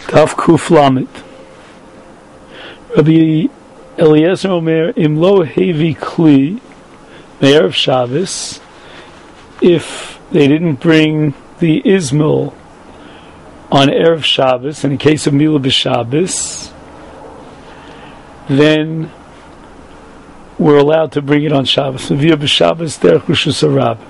Taf Kuf Lamed. Rabbi Eliezer Omer Imlo Hevi Kli Me'erev Shabbos. If they didn't bring the Izmil on Erev Shabbos, in the case of Mila b'Shabbos, then we're allowed to bring it on Shabbos. Via b'Shabbos derech Rishus HaRabbi.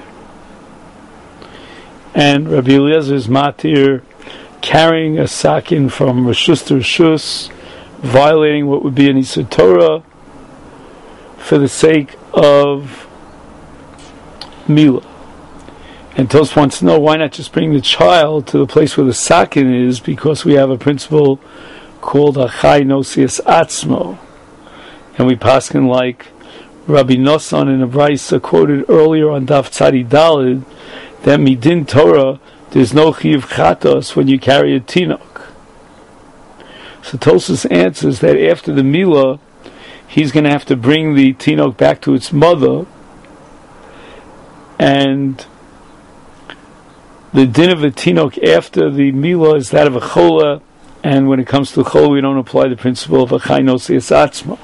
And Rabbi Eliezer is matir carrying a sakin from Rishus to Rishus, violating what would be an Isur Torah for the sake of Mila. And Tos wants to know, why not just bring the child to the place where the sakin is, because we have a principle called Achai Nosias Atzmo. And we paskin like Rabbi Nosson in a Brisa quoted earlier on Daf Tzadi Dalid, that Midin Torah, there's no Chiyuv Chatos when you carry a Tinok. So Tosfos answers that after the Mila, he's going to have to bring the Tinok back to its mother, and the din of a Tinok after the Mila is that of a Chola, and when it comes to Chola, we don't apply the principle of Achai Nosias Atzmo.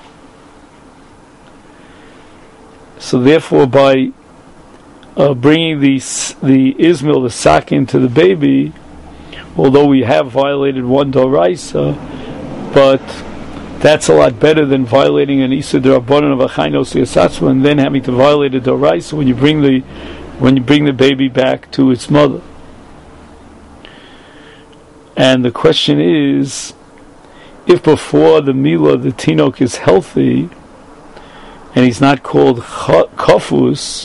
So therefore, by bringing the Izmil, the sakin, to the baby, although we have violated one Doraisa, but that's a lot better than violating an Isur D'Rabbanan of Achai Nosias Atzmo and then having to violate a Doraisa when you bring the baby back to its mother. And the question is, if before the Mila the Tinok is healthy and he's not called Kofus,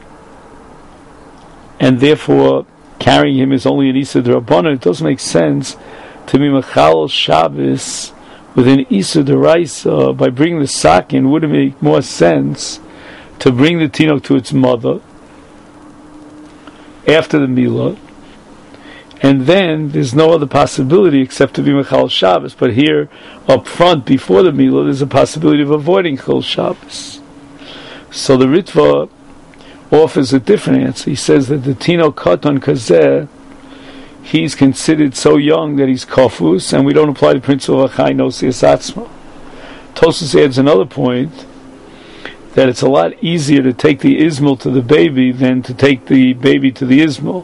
and therefore carrying him is only an Isur D'Rabbanan, it doesn't make sense to be Mechal Shabbos with an Isur D'Oraisa by bringing the sakin. Would it make more sense to bring the Tinok to its mother after the Mila, and then there's no other possibility except to be Mechal Shabbos? But here, up front, before the Mila, there's a possibility of avoiding Chol Shabbos. So the Ritva offers a different answer. He says that the Tinok Katan Kazeh, he's considered so young that he's Kofus, and we don't apply the principle of Achai Nosias Atzmo. Tosfos adds another point, that it's a lot easier to take the Izmil to the baby than to take the baby to the Izmil.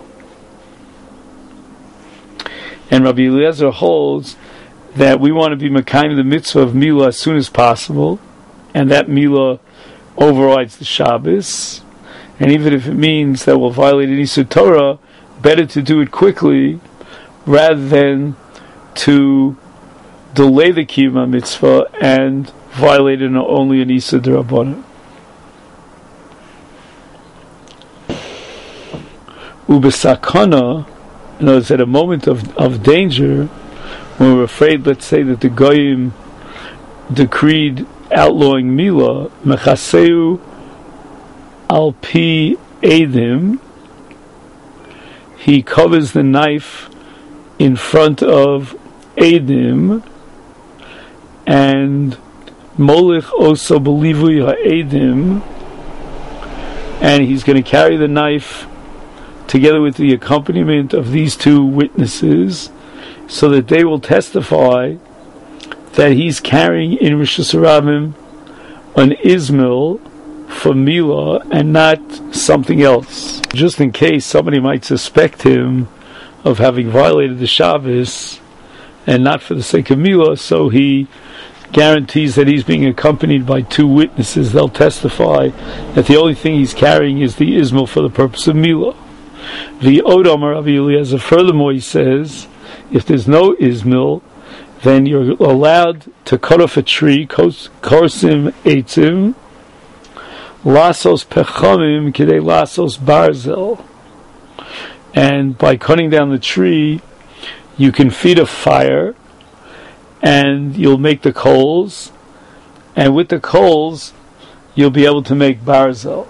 And Rabbi Eliezer holds that we want to be Mekayim the mitzvah of Mila as soon as possible, and that Mila overrides the Shabbos. And even if it means that we'll violate an Isur Torah, better to do it quickly rather than to delay the Kiyum mitzvah and violate only an Isur D'Rabbanan. Ubesakana, in other words, at a moment of danger, when we're afraid, let's say that the Goyim decreed outlawing Mila, Mechaseu al pi edim, he covers the knife in front of edim, and Molich also belivui ha'edim, and he's going to carry the knife together with the accompaniment of these two witnesses, so that they will testify that he's carrying in Rishus HaRabim an Izmil for Mila and not something else. Just in case somebody might suspect him of having violated the Shabbos and not for the sake of Mila, so he guarantees that he's being accompanied by two witnesses. They'll testify that the only thing he's carrying is the Izmil for the purpose of Mila. The Odom Rabbi Eliezer, furthermore, he says, if there's no Izmil, then you're allowed to cut off a tree, korsim eitzim, lasos pechamim kidei lasos barzel. And by cutting down the tree, you can feed a fire, and you'll make the coals, and with the coals, you'll be able to make barzel.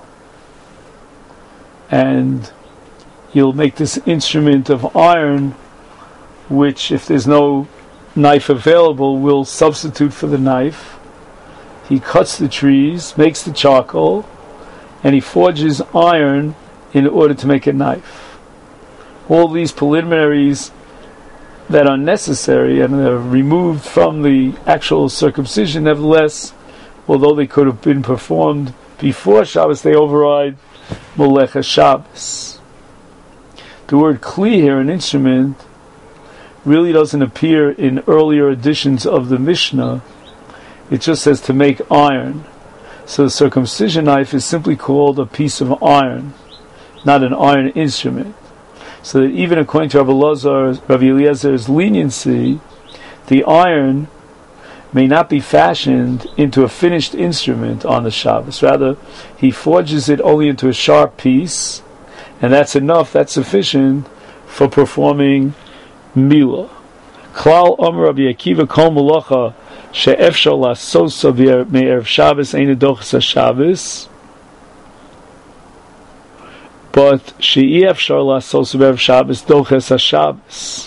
And you'll make this instrument of iron, which, if there's no knife available, will substitute for the knife. He cuts the trees, makes the charcoal, and he forges iron in order to make a knife. All these preliminaries that are necessary and are removed from the actual circumcision, nevertheless, although they could have been performed before Shabbos, they override Molecha Shabbos. The word Kli here, an instrument, really doesn't appear in earlier editions of the Mishnah. It just says to make iron. So the circumcision knife is simply called a piece of iron, not an iron instrument. So that even according to Rabbi Eliezer's leniency, the iron may not be fashioned into a finished instrument on the Shabbos. Rather, he forges it only into a sharp piece, and that's enough, that's sufficient for performing Milah. Klal Omer Rabbi Akiva Kol Malacha She'efshar Lasosa Me'erev Shabbos Ein Dochas HaShabbos, but She'i Efshar Lasosa Me'erev Shabbos Dochas HaShabbos.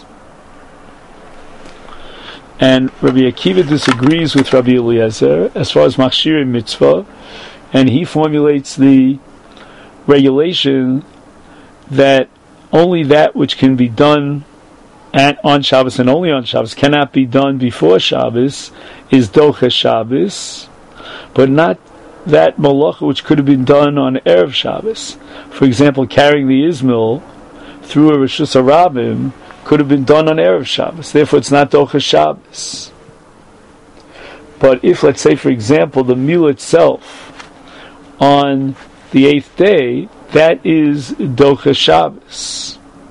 And Rabbi Akiva disagrees with Rabbi Eliezer as far as Machshirei Mitzvah, and he formulates the regulation that only that which can be done on Shabbos and only on Shabbos cannot be done before Shabbos is Dochas Shabbos, but not that malacha which could have been done on Erev Shabbos. For example, carrying the Izmil through a Rishus HaRabim could have been done on Erev Shabbos. Therefore, it's not Dochas Shabbos. But if, let's say, for example, the meal itself on the 8th day, that is Dochas Shabbos.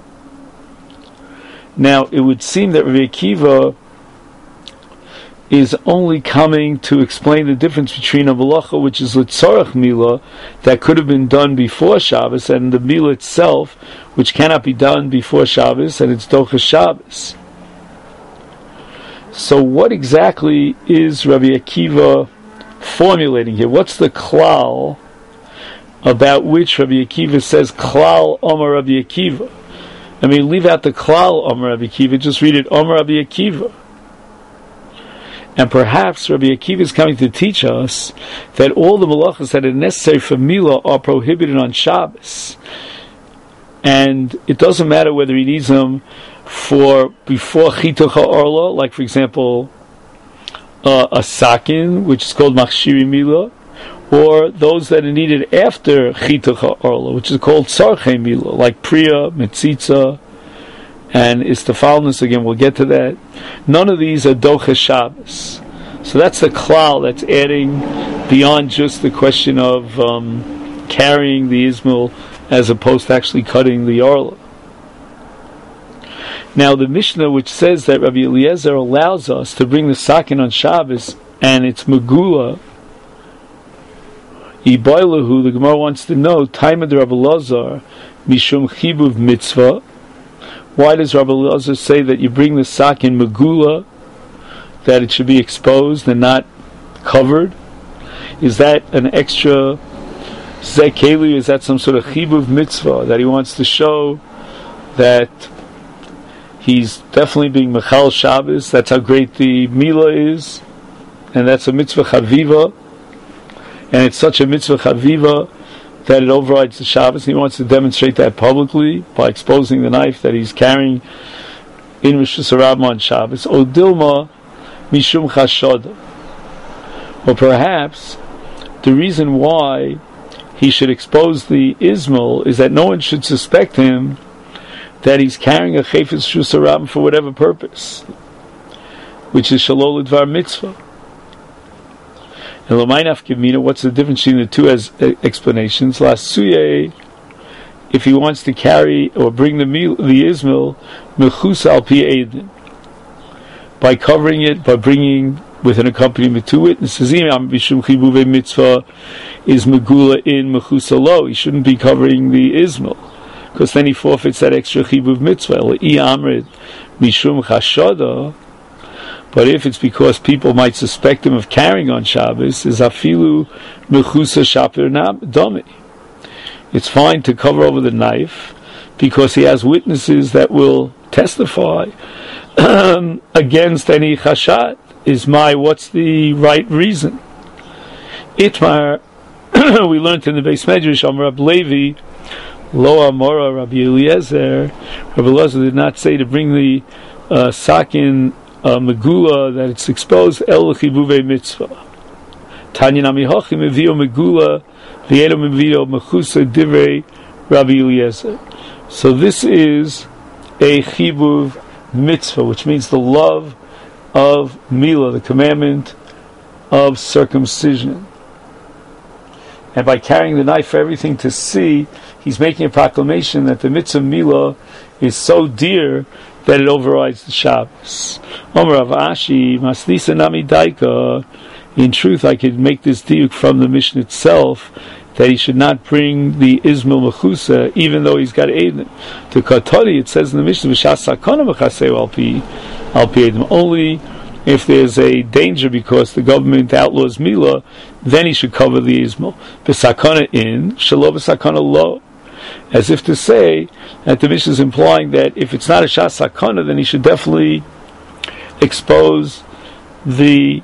Now, it would seem that Rabbi Akiva is only coming to explain the difference between a malacha which is Litzorach Milah, that could have been done before Shabbos, and the Milah itself, which cannot be done before Shabbos, and it's Dochas Shabbos. So what exactly is Rabbi Akiva formulating here? What's the klal about which Rabbi Akiva says klal Omer Rabbi Akiva? I mean, leave out the klal Omer Rabbi Akiva, just read it Omer Rabbi Akiva. And perhaps Rabbi Akiva is coming to teach us that all the malachas that are necessary for Milah are prohibited on Shabbos. And it doesn't matter whether he needs them for before Chituch HaOrla, like for example, a sakin, which is called Machshirei Milah, or those that are needed after Chituch HaOrla, which is called Tzarchei Milah, like Priya, Metzitza, and Istafalnus, again, we'll get to that. None of these are Dochas Shabbos. So that's the klal that's adding beyond just the question of carrying the Izmil as opposed to actually cutting the Orla. Now the Mishnah, which says that Rabbi Eliezer allows us to bring the sakin on Shabbos, and it's Megula, Ibailahu, the Gemara wants to know, Taimad Rabbi Elazar, Mishum Chibuv Mitzvah. Why does Rabbi Elazar say that you bring the sakin Megula, that it should be exposed and not covered? Is that an extra Zekeli? Is that some sort of Chibuv Mitzvah that he wants to show that he's definitely being Mechal Shabbos? That's how great the Milah is, and that's a Mitzvah Chaviva, and it's such a Mitzvah Chaviva that it overrides the Shabbos. He wants to demonstrate that publicly by exposing the knife that he's carrying in Rishus HaRabim on Shabbos. O Dilma Mishum Chashoda. Or perhaps the reason why he should expose the Izmil is that no one should suspect him that he's carrying a Chayfetz Rishus HaRabim for whatever purpose, which is Shalol L'Dvar Mitzvah. And L'maynaf Kivmina, what's the difference between the two as explanations? Lasuye, if he wants to carry or bring the Izmil, Mechus al Pi Eidin, by covering it, by bringing with an accompaniment two witnesses. Bishum Chibuve Mitzvah is Megula in Mechus Alo. He shouldn't be covering the Izmil, because then he forfeits that extra Chibuv Mitzvah. Mishum Chashoda. But if it's because people might suspect him of carrying on Shabbos, is afilu mechusa shapir domi. It's fine to cover over the knife because he has witnesses that will testify against any chashat. What's the right reason? Itmar, we learned in the Beis Medrash, Amar Rab Levi, Lo Amora Rabbi Eliezer. Rabbi Eliezer did not say to bring the sakin megula, that it's exposed el chibuve mitzvah. Tanya nami hochi mevio megula v'edo mevio mechusa divrei Rabbi Eliezer. So this is a chibuv mitzvah, which means the love of milah, the commandment of circumcision. And by carrying the knife for everything to see, he's making a proclamation that the mitzvah milah is so dear that it overrides the Shabbos. Omer Rav Ashi, Masnisa Nami Daika. In truth, I could make this diuk from the Mishnah itself, that he should not bring the Izmil Mechusa, even though he's got Eidim. To Katari, it says in the Mishnah, V'shas sakana mechaseu al pi Eidim. Only if there's a danger because the government outlaws Milah, then he should cover the Izmil. B'sakana in, shelo b'sakana lo. As if to say that the Mishnah is implying that if it's not a shas sakana, then he should definitely expose the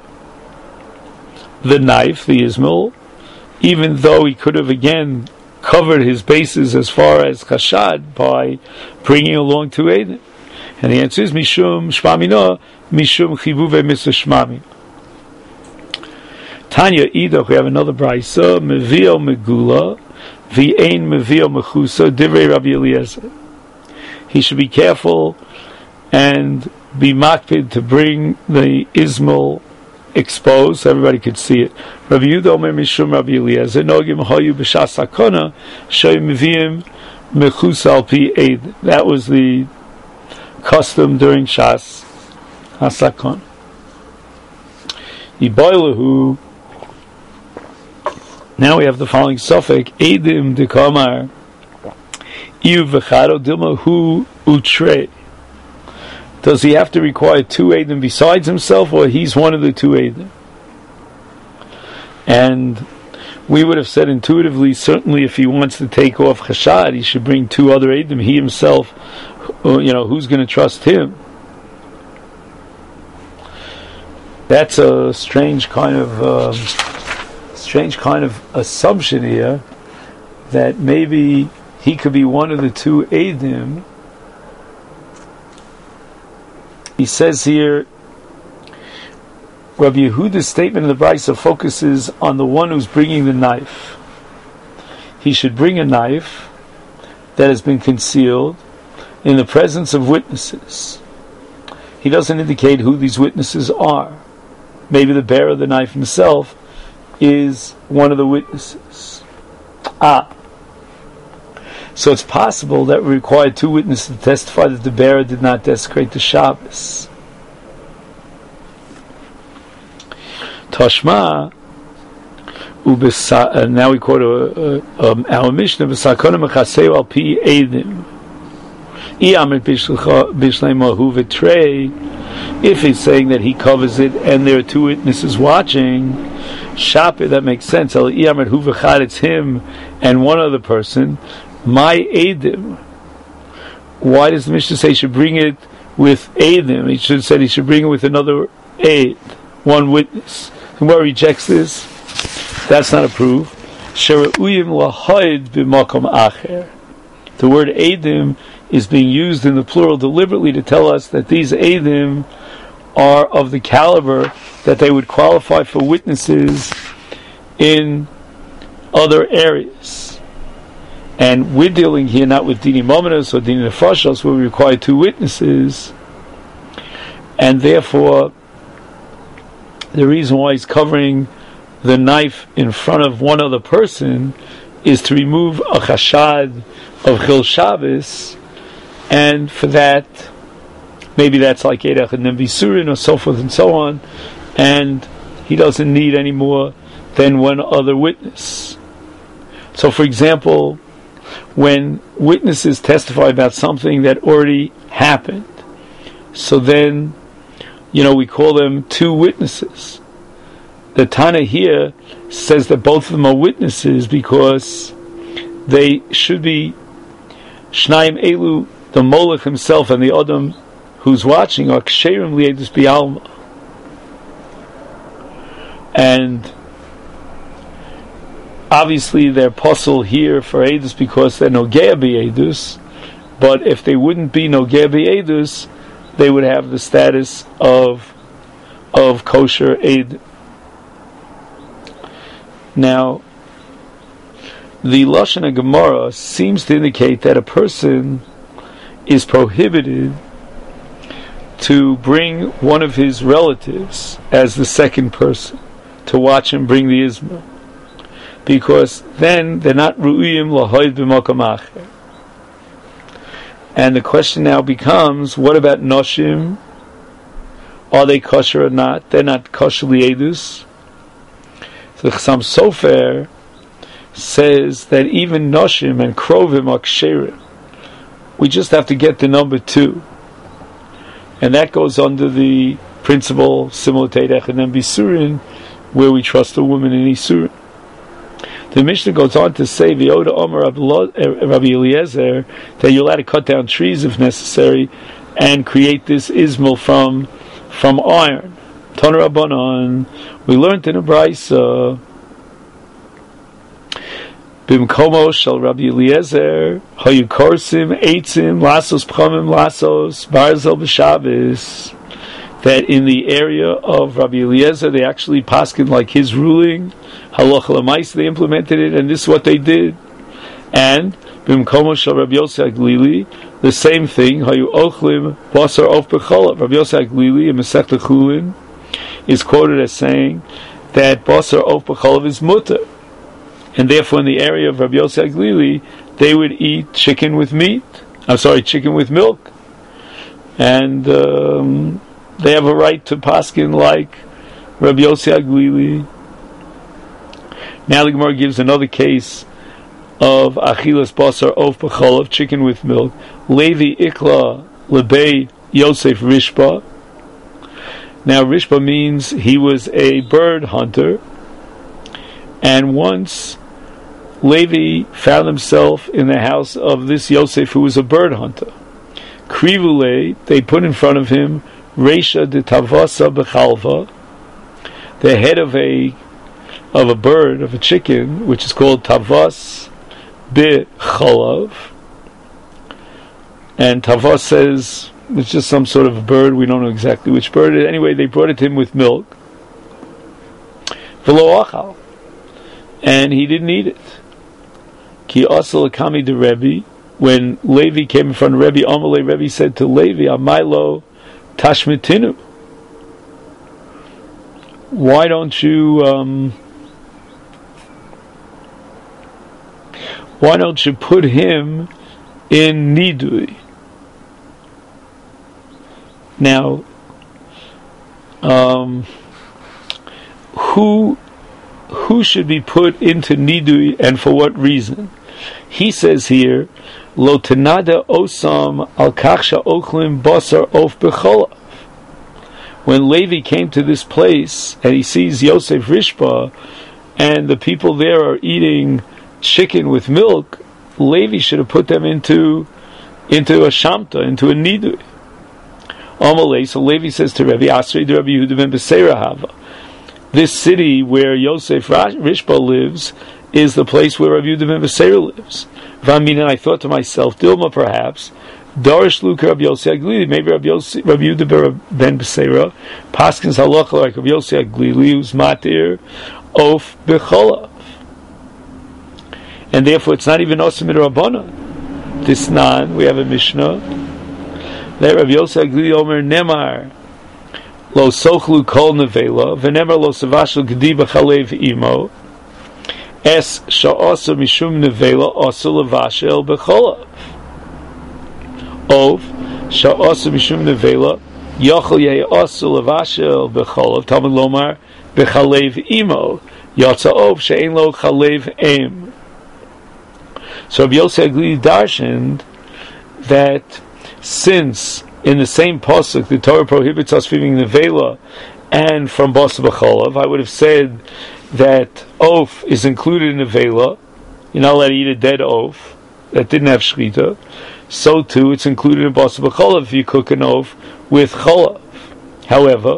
knife, the Izmil, even though he could have again covered his bases as far as chashad by bringing along two Eidim. And the answer is mishum shmamina, mishum chivuve mitzvah shmami. Tanya Idach, we have another brayso, mevio megula, v'ein mevio mechusa, divrei Rabbi Eliezer. He should be careful and be makpid to bring the Izmil exposed so everybody could see it. Rabbi Yehuda Omer mishum Rabbi Eliezer, nogim hayu b'shas sakana, shoyim meviim mechusa al pi eid. That was the custom during Shas HaSakon. Iboilahu. Now we have the following suffix: Eidim dekamar iu v'chado dilma hu utre. Does he have to require two Eidim besides himself, or he's one of the two Eidim? And we would have said intuitively, certainly if he wants to take off Chashad, he should bring two other Eidim. He himself, who's going to trust him? That's a strange kind of assumption here, that maybe he could be one of the two Eidim. He says here, Rabbi Yehuda's statement in the Brisa focuses on the one who's bringing the knife. He should bring a knife that has been concealed in the presence of witnesses. He doesn't indicate who these witnesses are. Maybe the bearer of the knife himself is one of the witnesses. So it's possible that we require two witnesses to testify that the bearer did not desecrate the Shabbos. Tashma, now we quote our Mishnah, B'sakona mechaseu al pi eidim. If he's saying that he covers it and there are two witnesses watching, Shapir, that makes sense. It's him and one other person. My Eidim. Why does the Mishnah say he should bring it with Eidim? He should have said he should bring it with another Eid, one witness. Who rejects this? That's not a proof. The word Eidim is being used in the plural deliberately to tell us that these Eidim are of the caliber that they would qualify for witnesses in other areas. And we're dealing here not with Dini Mominus or Dini Nefashos, where we require two witnesses, and therefore the reason why he's covering the knife in front of one other person is to remove a chashad of Chil Shabbos, and for that, maybe that's like Eidach and Visurin or so forth and so on, and he doesn't need any more than one other witness. So, for example, when witnesses testify about something that already happened, so then, we call them two witnesses. The Tana here says that both of them are witnesses because they should be Shnayim Elu, the Molech himself and the Adam who's watching, are Ksherim Liedus Bialma. And obviously they're puzzle here for Eidus because they're Nogea B'Eidus, but if they wouldn't be Nogea B'Eidus, they would have the status of kosher aid. Now, the Lashon Gemara seems to indicate that a person is prohibited to bring one of his relatives as the second person to watch him bring the Izmah, because then they're not ru'iyim lahoyd b'makom acher. And the question now becomes, what about noshim? Are they kosher or not? They're not kosher liedus. So the Chassam Sofer says that even noshim and krovim are ksherim. We just have to get the number 2. And that goes under the principle similar to Eidech and then Bisurin, where we trust a woman in Isurin. The Mishnah goes on to say, V'yoda Omer Rabbi Eliezer, that you're allowed to cut down trees if necessary and create this ismel from iron. Ton Rabbanon, we learned in a Braisa, Bimkomo shel Rabbi Eliezer, Hayu Korsim, Eitzim, Lasos Pchamim, Lasos, Barzel B'Shabbos, that in the area of Rabbi Eliezer, they actually paskin like his ruling, Halacha L'Mais, they implemented it, and this is what they did. And Bimkomo shel Rabbi Yossi Aglili, the same thing, Hayu Ochlim, Basar Of B'Cholav. Rabbi Yossi Aglili in Masechta Chulin is quoted as saying that Basar Of B'Cholav is mutter. And therefore, in the area of Rabbi Yossi Aglili, they would eat chicken with chicken with milk. And they have a right to paskin like Rabbi Yossi Aglili. Now the Gemara gives another case of Achilas Basar Of B'Cholav, chicken with milk. Levi Ikla Lebei Yosef Rishba. Now Rishba means he was a bird hunter. And once Levi found himself in the house of this Yosef who was a bird hunter. Krivule, they put in front of him Reisha de Tavasa Bechalva, the head of a bird, of a chicken, which is called Tavas Bechalav. And Tavas says it's just some sort of a bird, we don't know exactly which bird it is. Anyway, they brought it to him with milk. V'lo achal, and he didn't eat it. Ki asal akami de Rebbe, when Levi came in front of Rebbe, Amalei, Rebbe said to Levi, Amailo tashmitinu. Why don't you put him in nidui? Now, who should be put into nidui and for what reason? He says here, Lo tenada osam al kachsha ochlim basar of becholav. When Levi came to this place and he sees Yosef Rishba and the people there are eating chicken with milk, Levi should have put them into a shamta, into a nidui. Amalei, so Levi says to Rebbe, Asri de Rabbi Yehuda ben Beseira Hava. This city where Yosef Rishba lives is the place where Rabbi Yehuda ben Beseira lives. And I thought to myself, Dilma perhaps, Darish Luka Rabbi Yossi Aglili, maybe Rabbi Yehuda ben Beseira, Paskins halacha like Rabbi Yossi Aglili, who's matir of Becholav. And therefore it's not even Osim Rabbanan. This nan, we have a Mishnah, that Rabbi Yossi Aglili Omer Nemar, Lo sochlu kol nevela, v'nemar lo savashel gedi b'chalev imo, es sha'asa mishum nevela asa levashel b'cholav. Ov, sha'asa mishum nevela, yochel yeh asa levashel b'cholav, Talmud lomar, b'chalev imo, yatsa ov, she'en lo chalev em. So Rabbi Yossi Aglili darshaned that since in the same pasuk the Torah prohibits us feeding nevela and from basa b'cholav, I would have said that oaf is included in nevela. You're not allowed to eat a dead oaf that didn't have shchita. So too, it's included in basa b'cholav if you cook an oaf with cholav. However,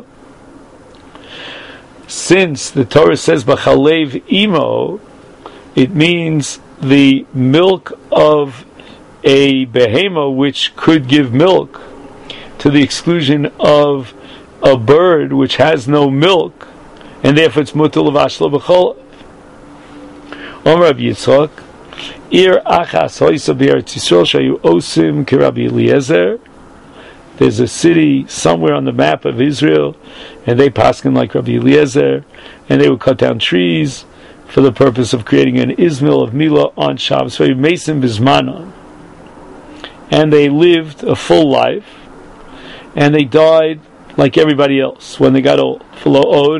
since the Torah says b'chalev imo, it means the milk of a behema which could give milk to the exclusion of a bird which has no milk, and therefore it's mutal of ashla b'chol. Omer Rabbi Yitzchak, Ir achas hoisa b'Eretz Yisrael shayu osim k'Rabbi Eliezer. There's a city somewhere on the map of Israel, and they paskin like Rabbi Eliezer, and they would cut down trees for the purpose of creating an Ismail of Milah on Shabbos. So Mason Bismanon, and they lived a full life, and they died like everybody else when they got old. In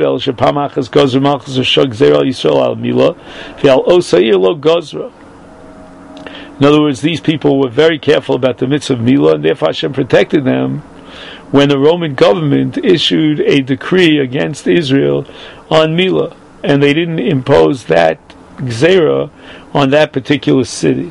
other words, these people were very careful about the mitzvah of Milah, and therefore Hashem protected them when the Roman government issued a decree against Israel on Milah, and they didn't impose that gzera on that particular city.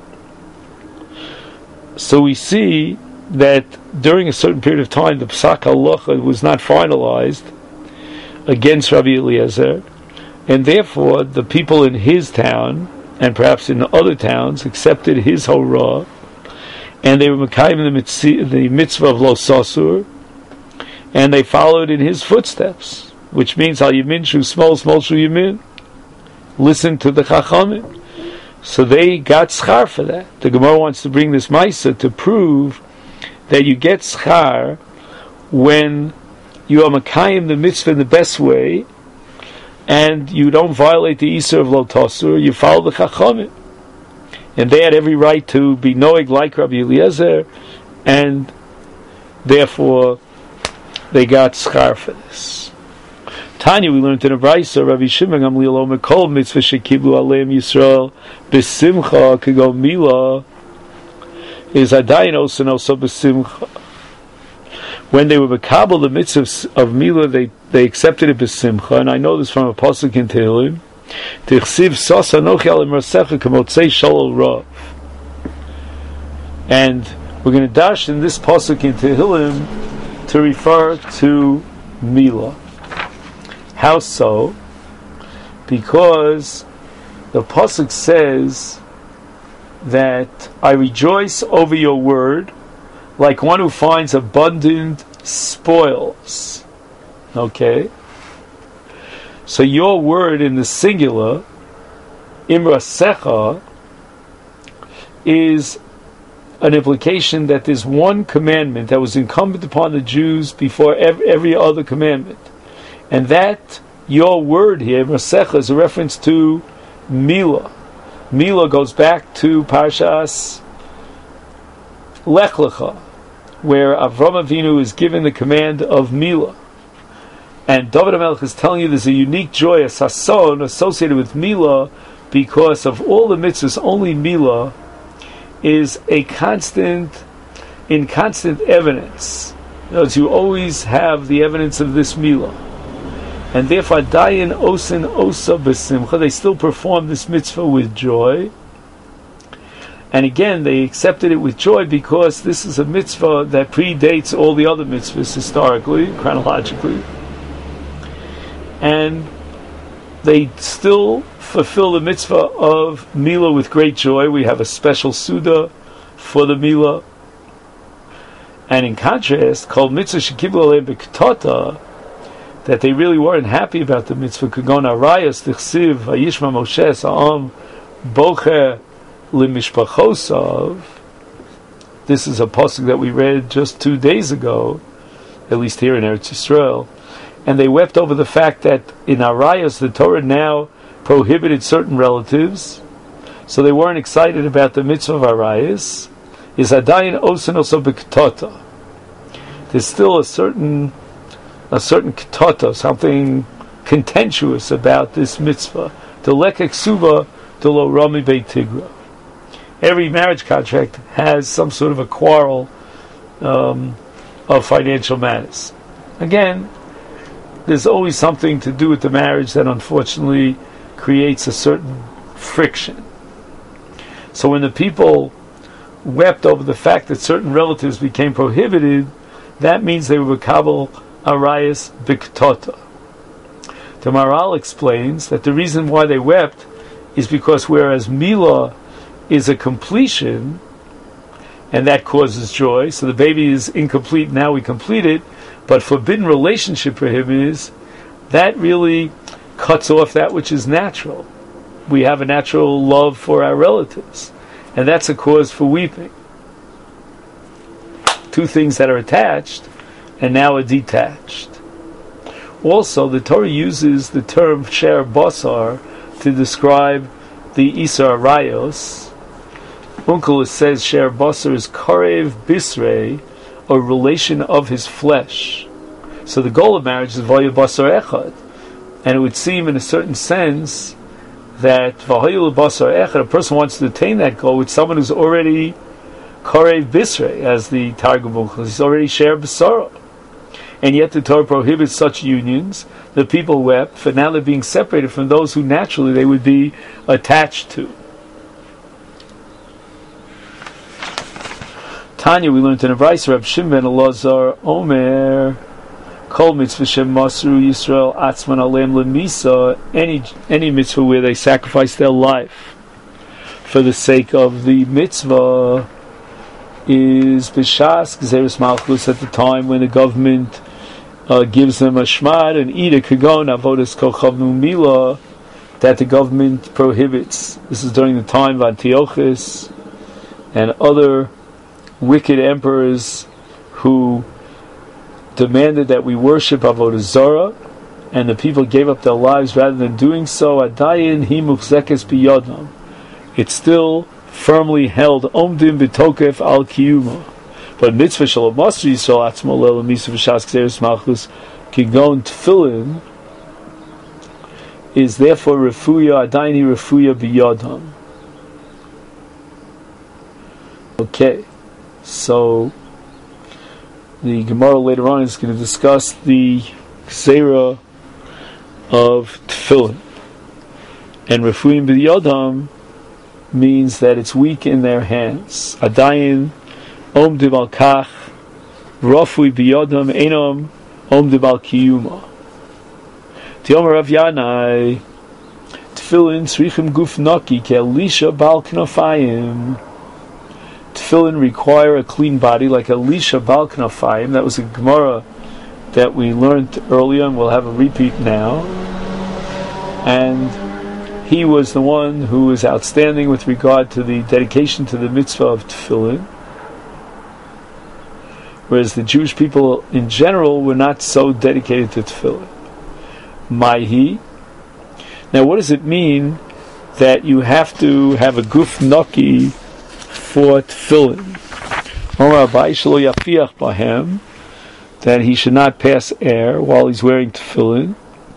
So we see that during a certain period of time, the Psak Halacha was not finalized against Rabbi Eliezer, and therefore the people in his town, and perhaps in other towns, accepted his Horah, and they were Mekayim the mitzvah of Lo Sasur, and they followed in his footsteps, which means Al Yamin Shu Smol Shu Yamin. Listen to the Chachamim. So they got schar for that. The Gemara wants to bring this Maisa to prove that you get schar when you are Mekayim the mitzvah in the best way, and you don't violate the Isur of Lo Tasur, you follow the Chachamim. And they had every right to be noeg like Rabbi Eliezer, and therefore they got schar for this. Tanya, we learned in a Brayso, Rabbi Shimon Gamliel Omer Kol mitzvah shekiblu aleim Yisrael b'simcha kego Milah is adayin osen also b'simcha. When they were mekabel the mitzvah of Milah, they accepted it b'simcha, and I know this from a pasuk in Tehillim. Tichsiv sos anochi al imrasecha k'motzei shalol rav. And we're going to dash in this pasuk in Tehillim to refer to Milah. How so? Because the pasuk says that I rejoice over your word like one who finds abundant spoils. Okay? So your word in the singular, imrasecha, is an implication that there's one commandment that was incumbent upon the Jews before every other commandment. And that, your word here, imrasecha, is a reference to Milah. Milah goes back to Parshas Lech Lecha, where Avram Avinu is given the command of Milah. And David HaMelech is telling you there's a unique joy, a sason, associated with Milah, because of all the mitzvahs, only Milah is in constant evidence. In other words, you always have the evidence of this Milah. And therefore, Dayan Osin Osa B'Simcha, they still perform this mitzvah with joy. And again, they accepted it with joy because this is a mitzvah that predates all the other mitzvahs historically, chronologically. And they still fulfill the mitzvah of Milah with great joy. We have a special Suda for the Milah. And in contrast, called Mitzvah Shekiblu Aleim B'Ktata, that they really weren't happy about the mitzvah, Kagon Arayas, Tichsiv, Vayishma Moshe, Sa'am, Bocher, Limishpachosav. This is a pasuk that we read just 2 days ago, at least here in Eretz Yisrael. And they wept over the fact that in Arayas, the Torah now prohibited certain relatives, so they weren't excited about the mitzvah of Arayas. Is Adayin Osen also B'Ktata. There's still a certain ketata, something contentious about this mitzvah. The lekek suva, the lo rami beit tigra. Every marriage contract has some sort of a quarrel of financial matters. Again, there's always something to do with the marriage that unfortunately creates a certain friction. So when the people wept over the fact that certain relatives became prohibited, that means they were Kabul Arayas B'Ktata. The Maharal explains that the reason why they wept is because whereas Milah is a completion, and that causes joy. So the baby is incomplete, now we complete it, but forbidden relationship for him is, that really cuts off that which is natural. We have a natural love for our relatives, and that's a cause for weeping. Two things that are attached, and now are detached. Also, the Torah uses the term Sher Basar to describe the Isar Rayos. Uncle says Sher Basar is Karev Bisrei, a relation of his flesh. So the goal of marriage is Vaya Basar Echad. And it would seem in a certain sense that Vahayul Basar Echad, a person wants to attain that goal with someone who's already Karev Bisrei, as the Targum Uncle, he's already Sher Basara. And yet the Torah prohibits such unions. The people wept, for now they're being separated from those who naturally they would be attached to. Tanya, we learned in a Brayso, Reb Shimon ben Elazar Omer, Kol mitzvah shem masru Yisrael atzman aleim lemisa, any mitzvah where they sacrifice their life for the sake of the mitzvah is b'shas gzeres malchus, at the time when the government gives them a shmad, and ida kagon avodas kochav numila, that the government prohibits. This is during the time of Antiochus and other wicked emperors who demanded that we worship avodah zarah, and the people gave up their lives rather than doing so. Adayin hi muchzekes biyadam, it's still firmly held, omdim b'tokef al kiyuma. But mitzvah shalom masri yisrael atzmo leil misa v'shas gzeres malchus kigon tefillin is therefore refuya, adayin refuya biyadam. Okay, so the Gemara later on is going to discuss the gzera of tefillin, and refuyim biyadam means that it's weak in their hands. Adayin omdim al kach rafui biyadam enam omdim al kiyuma. Tiomer Rav Yanai tefillin tzrichim guf naki ke Elisha bal knafayim. Tefillin require a clean body like Elisha bal knafayim. That was a Gemara that we learned earlier, and we'll have a repeat now. And he was the one who was outstanding with regard to the dedication to the mitzvah of tefillin, whereas the Jewish people in general were not so dedicated to tefillin. Maihi. Now, what does it mean that you have to have a guf naki for tefillin? That he should not pass air while he's wearing tefillin.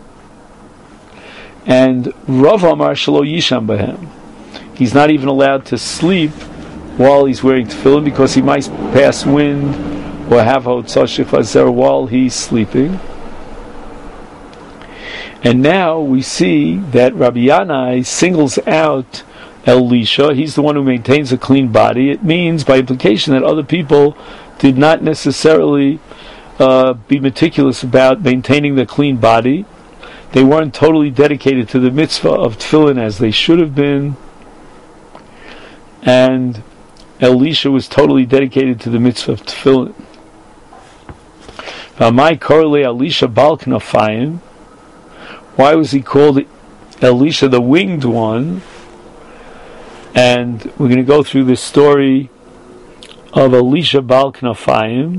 And Rav Amar Shelo Yisham Bahem, he's not even allowed to sleep while he's wearing tefillin, because he might pass wind or have hotzah shechazer while he's sleeping. And now we see that Rabbi Yanai singles out Elisha. He's the one who maintains a clean body. It means by implication that other people did not necessarily be meticulous about maintaining the clean body. They weren't totally dedicated to the mitzvah of tefillin as they should have been, and Elisha was totally dedicated to the mitzvah of tefillin. Elisha bal knafayim. Why was he called Elisha, the winged one? And we're going to go through the story of Elisha bal knafayim.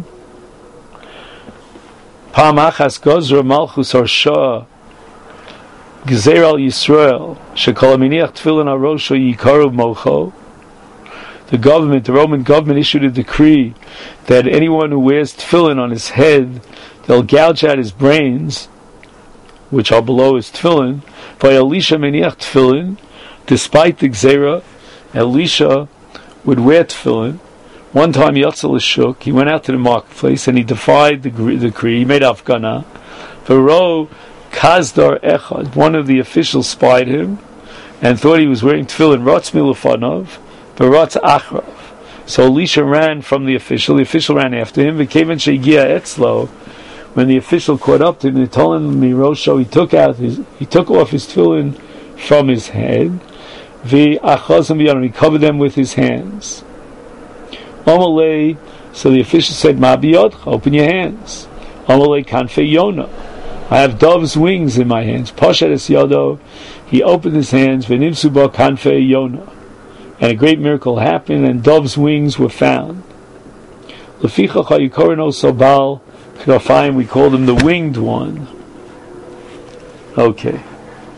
Pam achas gozra malchus harsha Gzeir al Yisrael, shekol aminiach tefillin arosho yikaru mocho. The Roman government issued a decree that anyone who wears tefillin on his head, they'll gouge out his brains, which are below his tefillin. By Elisha miniach tefillin, despite the gzeira, Elisha would wear tefillin. One time Yatzel Shuk, he went out to the marketplace and he defied the decree. He made afgana. V'ro Kazdar Echad, one of the officials, spied him and thought he was wearing tefillin. Ratz milufanov, v'ratz achrav. So Elisha ran from the official ran after him. V'kevan shegia etzlo, when the official caught up to him, they told him mirosho, he took off his tefillin from his head. V'achazim b'yadam, he covered them with his hands. Amalei, so the official said, Ma biyodcha, open your hands. Amalei kanfei Yona, I have dove's wings in my hands. Poshet es yodo, he opened his hands, v'nimsu bo kanfei Yona, and a great miracle happened, and dove's wings were found. Lefichach hayikorin sobal knofayim, we call him the winged one. Okay.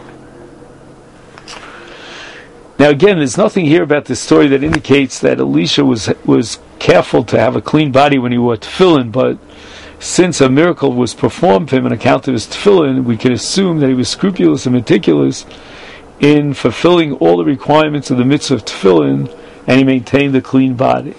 Now again, there's nothing here about this story that indicates that Elisha was careful to have a clean body when he wore tefillin, but since a miracle was performed for him on account of his tefillin, we can assume that he was scrupulous and meticulous in fulfilling all the requirements of the mitzvah of tefillin, and he maintained a clean body.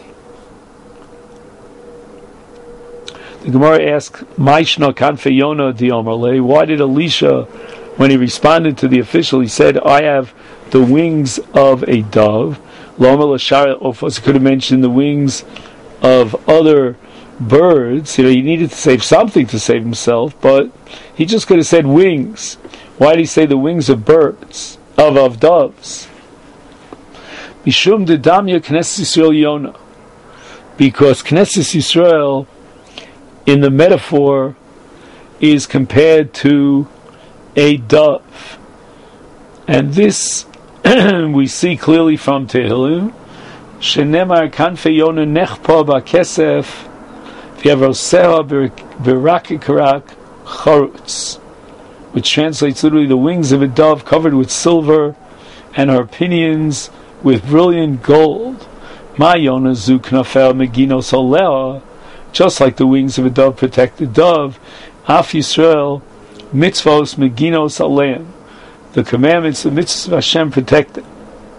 The Gemara asks, Maishna kanfei Yona di Omerle, why did Elisha, when he responded to the official, he said, I have the wings of a dove. Loma l'shara ofos, could have mentioned the wings of other birds. He needed to save something to save himself, but he just could have said wings. Why did he say the wings of birds, of doves? Mishum de damya Knesset Yisrael Yona, because Knesset Yisrael, in the metaphor, is compared to a dove. And this we see clearly from Tehillim. Shenemar kanfei Yona nechpa ba'kesef v'yavroseha b'rakikarak charutz, which translates literally the wings of a dove covered with silver and her pinions with brilliant gold. Ma Yona zu knafel meginos olea, just like the wings of a dove protect the dove. Af Yisrael mitzvos meginos aleim, the commandments, the mitzvahs of Hashem protect them.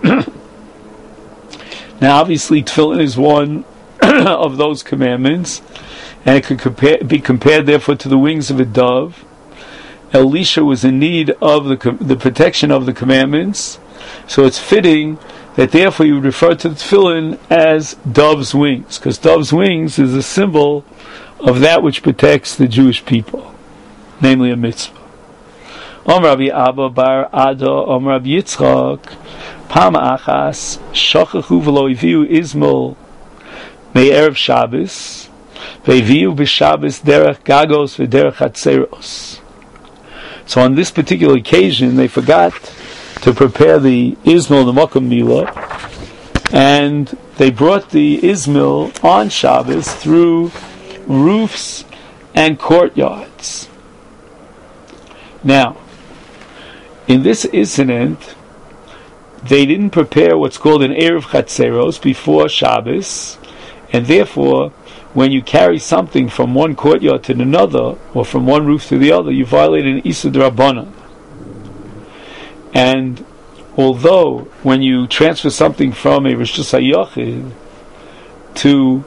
Now obviously tefillin is one of those commandments, and it could be compared therefore to the wings of a dove. Elisha was in need of the protection of the commandments, so it's fitting that therefore you would refer to the tefillin as dove's wings, because dove's wings is a symbol of that which protects the Jewish people, namely a mitzvah. Om Rabbi Abba bar Ado, Om Rabbi Yitzchak, Pam Achas, Shochachu v'lo Iviu Izmol, Me'erev Shabbos, Ve'Iviu b'Shabbos derech Gagos v'derech Hatzeros. So on this particular occasion, they forgot to prepare the Izmol, the Mokum Milah, and they brought the Izmil on Shabbos through roofs and courtyards. Now, in this incident, they didn't prepare what's called an Erev Chatzeros before Shabbos, and therefore, when you carry something from one courtyard to another, or from one roof to the other, you violate an Issa D'Rabbanan. And although when you transfer something from a Rishus HaYachid to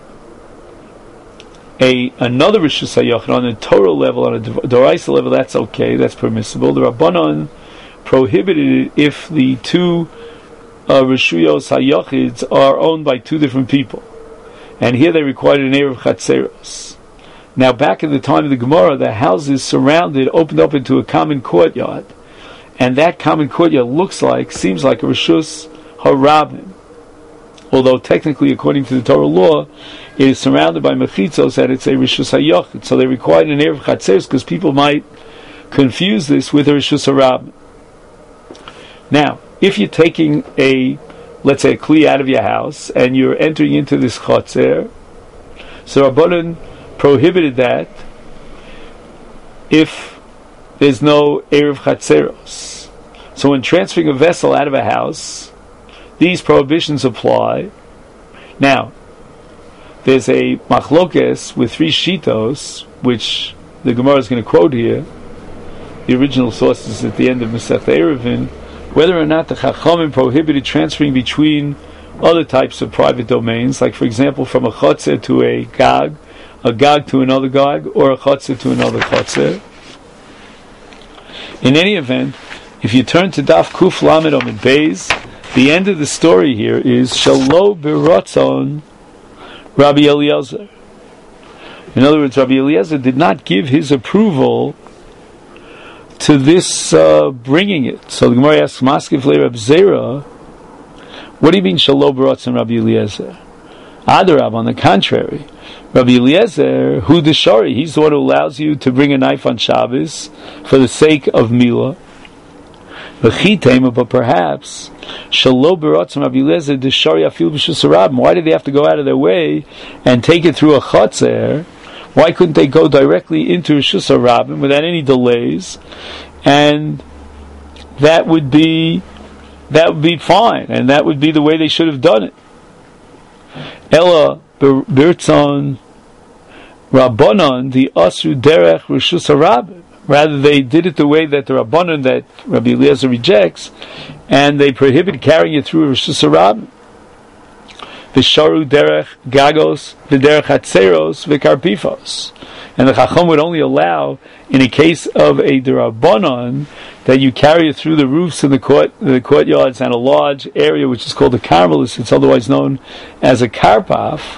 another Rishus HaYachid on a Torah level, on a Doraisa level, that's okay, that's permissible. The Rabbanan prohibited it if the two Rishuyos HaYachids are owned by two different people. And here they required an Erev Chatzeros. Now back in the time of the Gemara, the houses surrounded, opened up into a common courtyard. And that common courtyard seems like a Rishus HaRabim. Although technically, according to the Torah law, it is surrounded by mechitzos and it's a Rishus HaYachid. So they required an Erev Chatzeros because people might confuse this with a Rishus HaRabim. Now, if you're taking let's say a kli out of your house and you're entering into this chotzer, so Rabbanan prohibited that if there's no Erev Chatzeros. So when transferring a vessel out of a house, these prohibitions apply. Now, there's a machlokes with three shitos, which the Gemara is going to quote here. The original source is at the end of Masechta Eruvin, whether or not the Chachamim prohibited transferring between other types of private domains, like for example from a chotzer to a gag to another gag, or a chotzer to another chotzer. In any event, if you turn to Daf Kuf Lamed Amud Beis, the end of the story here is Shalo B'Ratzon Rabbi Eliezer. In other words, Rabbi Eliezer did not give his approval to this bringing it. So the Gemara asks, Maskif le Reb Zera, what do you mean Shalo B'Ratzon Rabbi Eliezer? Adarab, on the contrary, Rabbi Eliezer, who the Shari, he's the one who allows you to bring a knife on Shabbos for the sake of Milah. But perhaps, Shalo Baratzim Rabbi Eliezer, the Shari Afil B'Shus Harabim. Why did they have to go out of their way and take it through a Chotzer? Why couldn't they go directly into Rishus Harabim without any delays? And that would be fine, and that would be the way they should have done it. Ella Birtzon Rabbanon the Asru Derech Rishus Harabim. Rather, they did it the way that the Rabbanon that Rabbi Eliezer rejects, and they prohibit carrying it through Rishus Harabim. V'sharu derech gagos v'derech hatzeros v'karpifos. And the Chacham would only allow, in a case of a D'Rabbanan, that you carry it through the roofs in the courtyards and a large area which is called a Carmelis. It's otherwise known as a karpaf.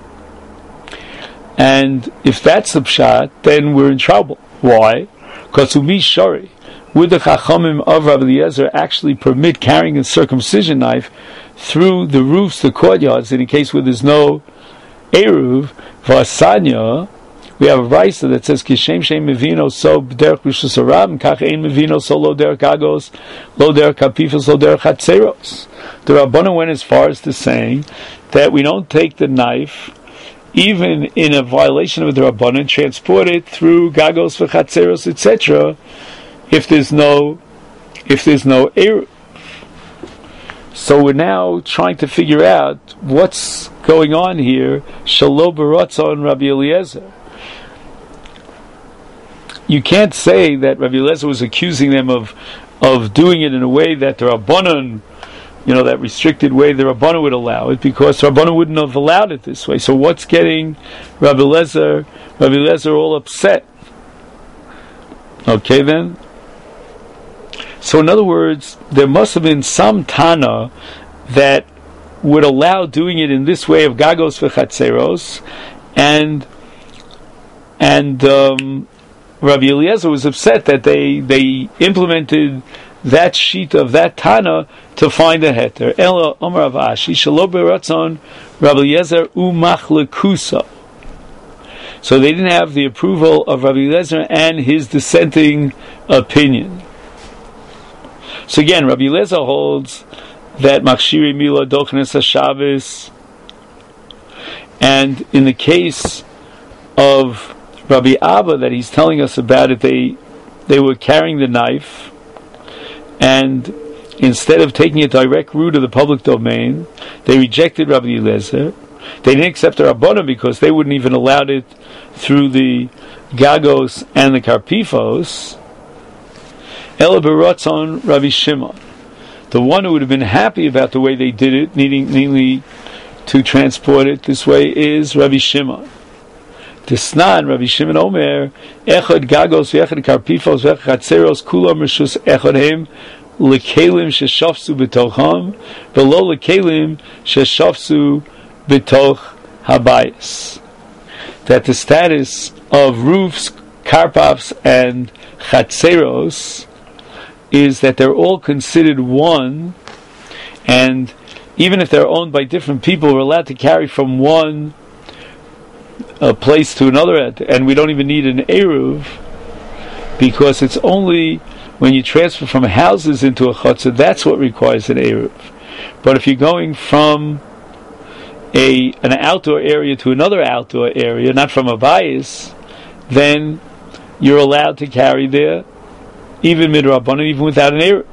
And if that's the pshat, then we're in trouble. Why? Because Umi Shari, would the Chachamim of Rabbi Eliezer actually permit carrying a circumcision knife through the roofs, the courtyards, in a case where there's no Eruv, Vasanya? We have a Raisa that says, Kishem Shem Mevino so B'derech Rishus Harabim, Kach Ein Mevino so Lo Derech Agos, Lo Derech Kapifos, Lo Derech Hatzeros. The Rabbanan went as far as to saying that we don't take the knife, even in a violation of the Rabbanan, transport it through Gagos v'Chatzeros, etc., if there's no Eruv. So we're now trying to figure out what's going on here. Shalo Baratzon Rabbi Eliezer. You can't say that Rabbi Eliezer was accusing them of doing it in a way that the Rabbanan, that restricted way the Rabbanan would allow it, because Rabbanan wouldn't have allowed it this way. So what's getting Rabbi Eliezer all upset? Okay then. So in other words, there must have been some Tana that would allow doing it in this way of Gagos v'Chatzeros, and Rabbi Eliezer was upset that they implemented that sheet of that Tana to find a heter. Ela Omer Rav Ashi Shalo B'Ratzon Rabbi Eliezer Umachlekusa. So they didn't have the approval of Rabbi Eliezer and his dissenting opinion. So again, Rabbi Eliezer holds that Machshiri Mila Dochnes HaShabbos, and in the case of Rabbi Abba that he's telling us about it, they were carrying the knife, and instead of taking a direct route of the public domain, they rejected Rabbi Eliezer. They didn't accept the Rabbanan because they wouldn't even allow it through the Gagos and the Karpifos. Ela Baratzon Rabbi Shimon. The one who would have been happy about the way they did it, needing to transport it this way, is Rabbi Shimon. Tisnan Rabbi Shimon Omer Echad Gagos v'Echad Karpifos v'Echad Chatzeros Kulam Rishus Echadhem Lekelim Sheshafsu B'tocham V'lo Lekelim Sheshafsu B'toch Habayis. That the status of roofs, karpafs, and chatzeros is that they're all considered one, and even if they're owned by different people, we're allowed to carry from one place to another, and we don't even need an Eruv, because it's only when you transfer from houses into a chutzah, that's what requires an Eruv. But if you're going from an outdoor area to another outdoor area, not from a bayis, then you're allowed to carry there, even midrabanan, even without an Eruv.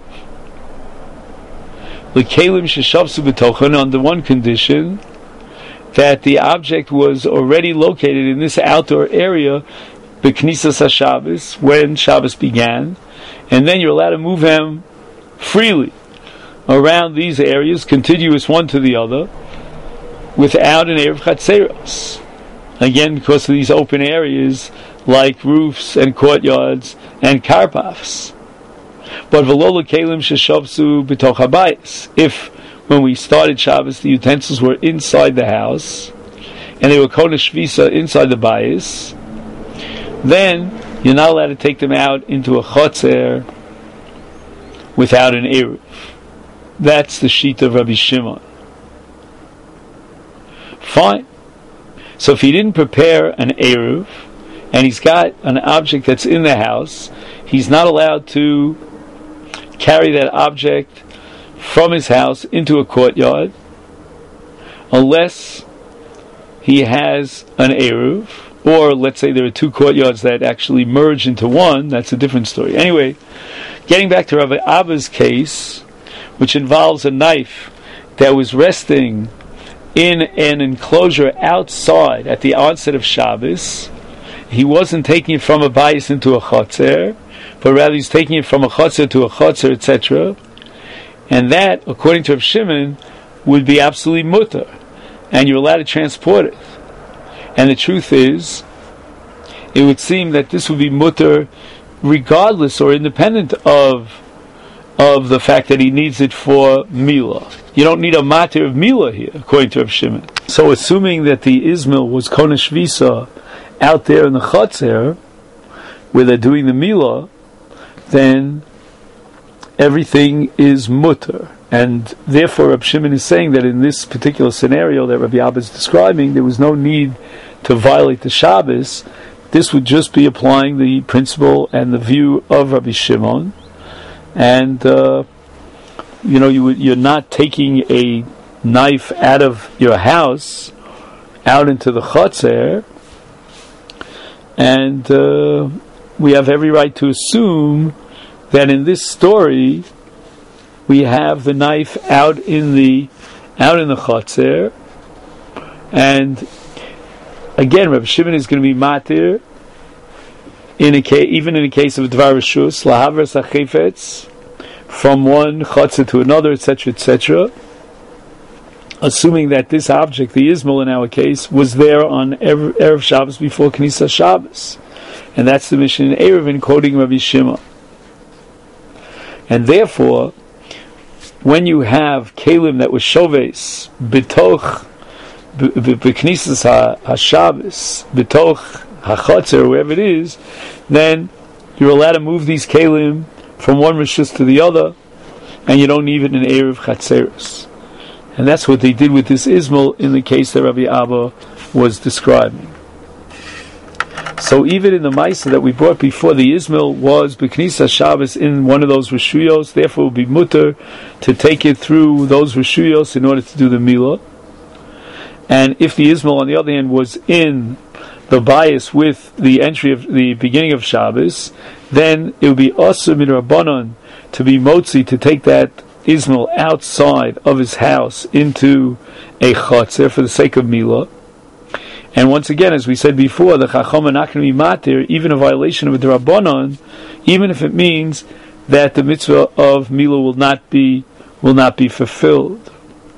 L'kelim sheshavsu b'tochen, on the one condition that the object was already located in this outdoor area, b'knisas HaShabbos, when Shabbos began, and then you're allowed to move them freely around these areas, contiguous one to the other, without an Eruv Chatzeros. Again, because of these open areas like roofs and courtyards and karpafs. But v'lo l'kelim sheshavsu b'toch habayis. If when we started Shabbos the utensils were inside the house and they were kodesh shvisa inside the bayis, then you're not allowed to take them out into a chotzer without an Eruv. That's the sheet of Rabbi Shimon. fine. So if he didn't prepare an Eruv, and he's got an object that's in the house, he's not allowed to carry that object from his house into a courtyard unless he has an Eruv, or let's say there are two courtyards that actually merge into one. That's a different story. Anyway, getting back to Rabbi Abba's case, which involves a knife that was resting in an enclosure outside at the onset of Shabbos. He wasn't taking it from a bayis into a chotzer, but rather he's taking it from a chotzer to a chotzer, etc. And that, according to Rav Shimon, would be absolutely mutter, and you're allowed to transport it. And the truth is, it would seem that this would be mutter regardless or independent of the fact that he needs it for milah. You don't need a matir of milah here, according to Rav Shimon. So assuming that the Izmil was konesh visa out there in the chotzer, where they're doing the milah, then everything is mutter. And therefore Rav Shimon is saying that in this particular scenario that Rabbi Abba is describing, there was no need to violate the Shabbos. This would just be applying the principle and the view of Rabbi Shimon. And you're not taking a knife out of your house out into the chotzer, and we have every right to assume that in this story we have the knife out in the chotzer, and again, Rabbi Shimon is going to be matir even in a case of dvar reshus lahavras hachefetz from one chotzer to another, etc., etc. Assuming that this object, the Izmil in our case, was there on Erev Shabbos before Knesset Shabbos, and that's the mission in Eruvin, quoting Rabbi Shimon. And therefore, when you have kalim that was shoves bitoch b'knisas haShabbos bitoch hachotzer, wherever it is, then you're allowed to move these kalim from one rishus to the other, and you don't need it in Erev Chatzeros. And that's what they did with this Izmil in the case that Rabbi Abba was describing. So even in the Maisa that we brought before, the Izmil was B'Knisa Shabbos in one of those Rishuyos, therefore it would be mutter to take it through those Rishuyos in order to do the Milah. And if the Izmil, on the other hand, was in the bias with the entry of the beginning of Shabbos, then it would be Asur Min Rabbanon to be Motzi, to take that Izmil outside of his house into a chotzer for the sake of milah. And once again, as we said before, the chacham are not going to be matir even a violation of a drabanan, even if it means that the mitzvah of milah will not be fulfilled.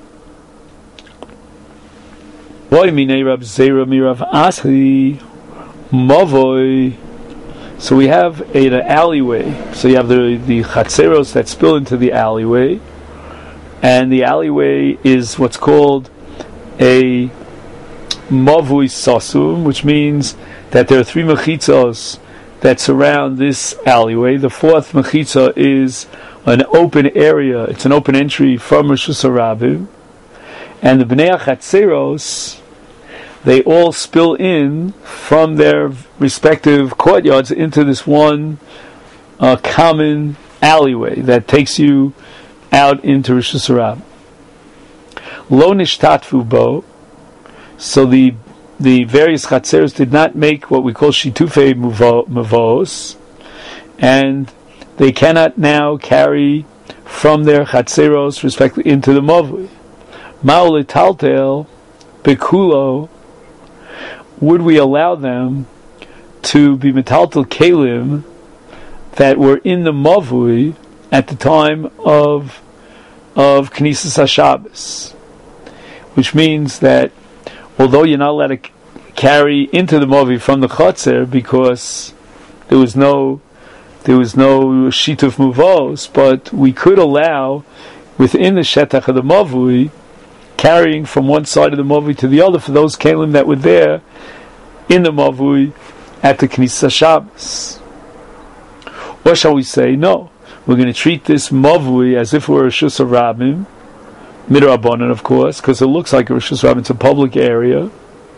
So we have an alleyway. So you have the chatzeros that spill into the alleyway, and the alleyway is what's called a mavui sasum, which means that there are three mechitzos that surround this alleyway. The fourth mechitza is an open area; it's an open entry from Rishus HaRabim, and the bnei chatzeros, they all spill in from their respective courtyards into this one common alleyway that takes you out into Rishus HaRabim. Lo nishtatfu bo, so the various chatzeros did not make what we call shitufei mavos, and they cannot now carry from their chatzeros respectively into the mavui. Ma'ol italtel bekulo, would we allow them to be metaltal kalim that were in the mavui at the time of Knesset HaShabbos? Which means that although you're not allowed to carry into the mavui from the chotzer because there was no shituf muvos, but we could allow within the shetach of the mavui carrying from one side of the mavui to the other for those kalim that were there in the mavui at the Knesset Shabbos. Or shall we say, no, we're going to treat this mavui as if it were a Rishus HaRabim, midrabanan, of course, because it looks like a Rishus Rabim. It's a public area,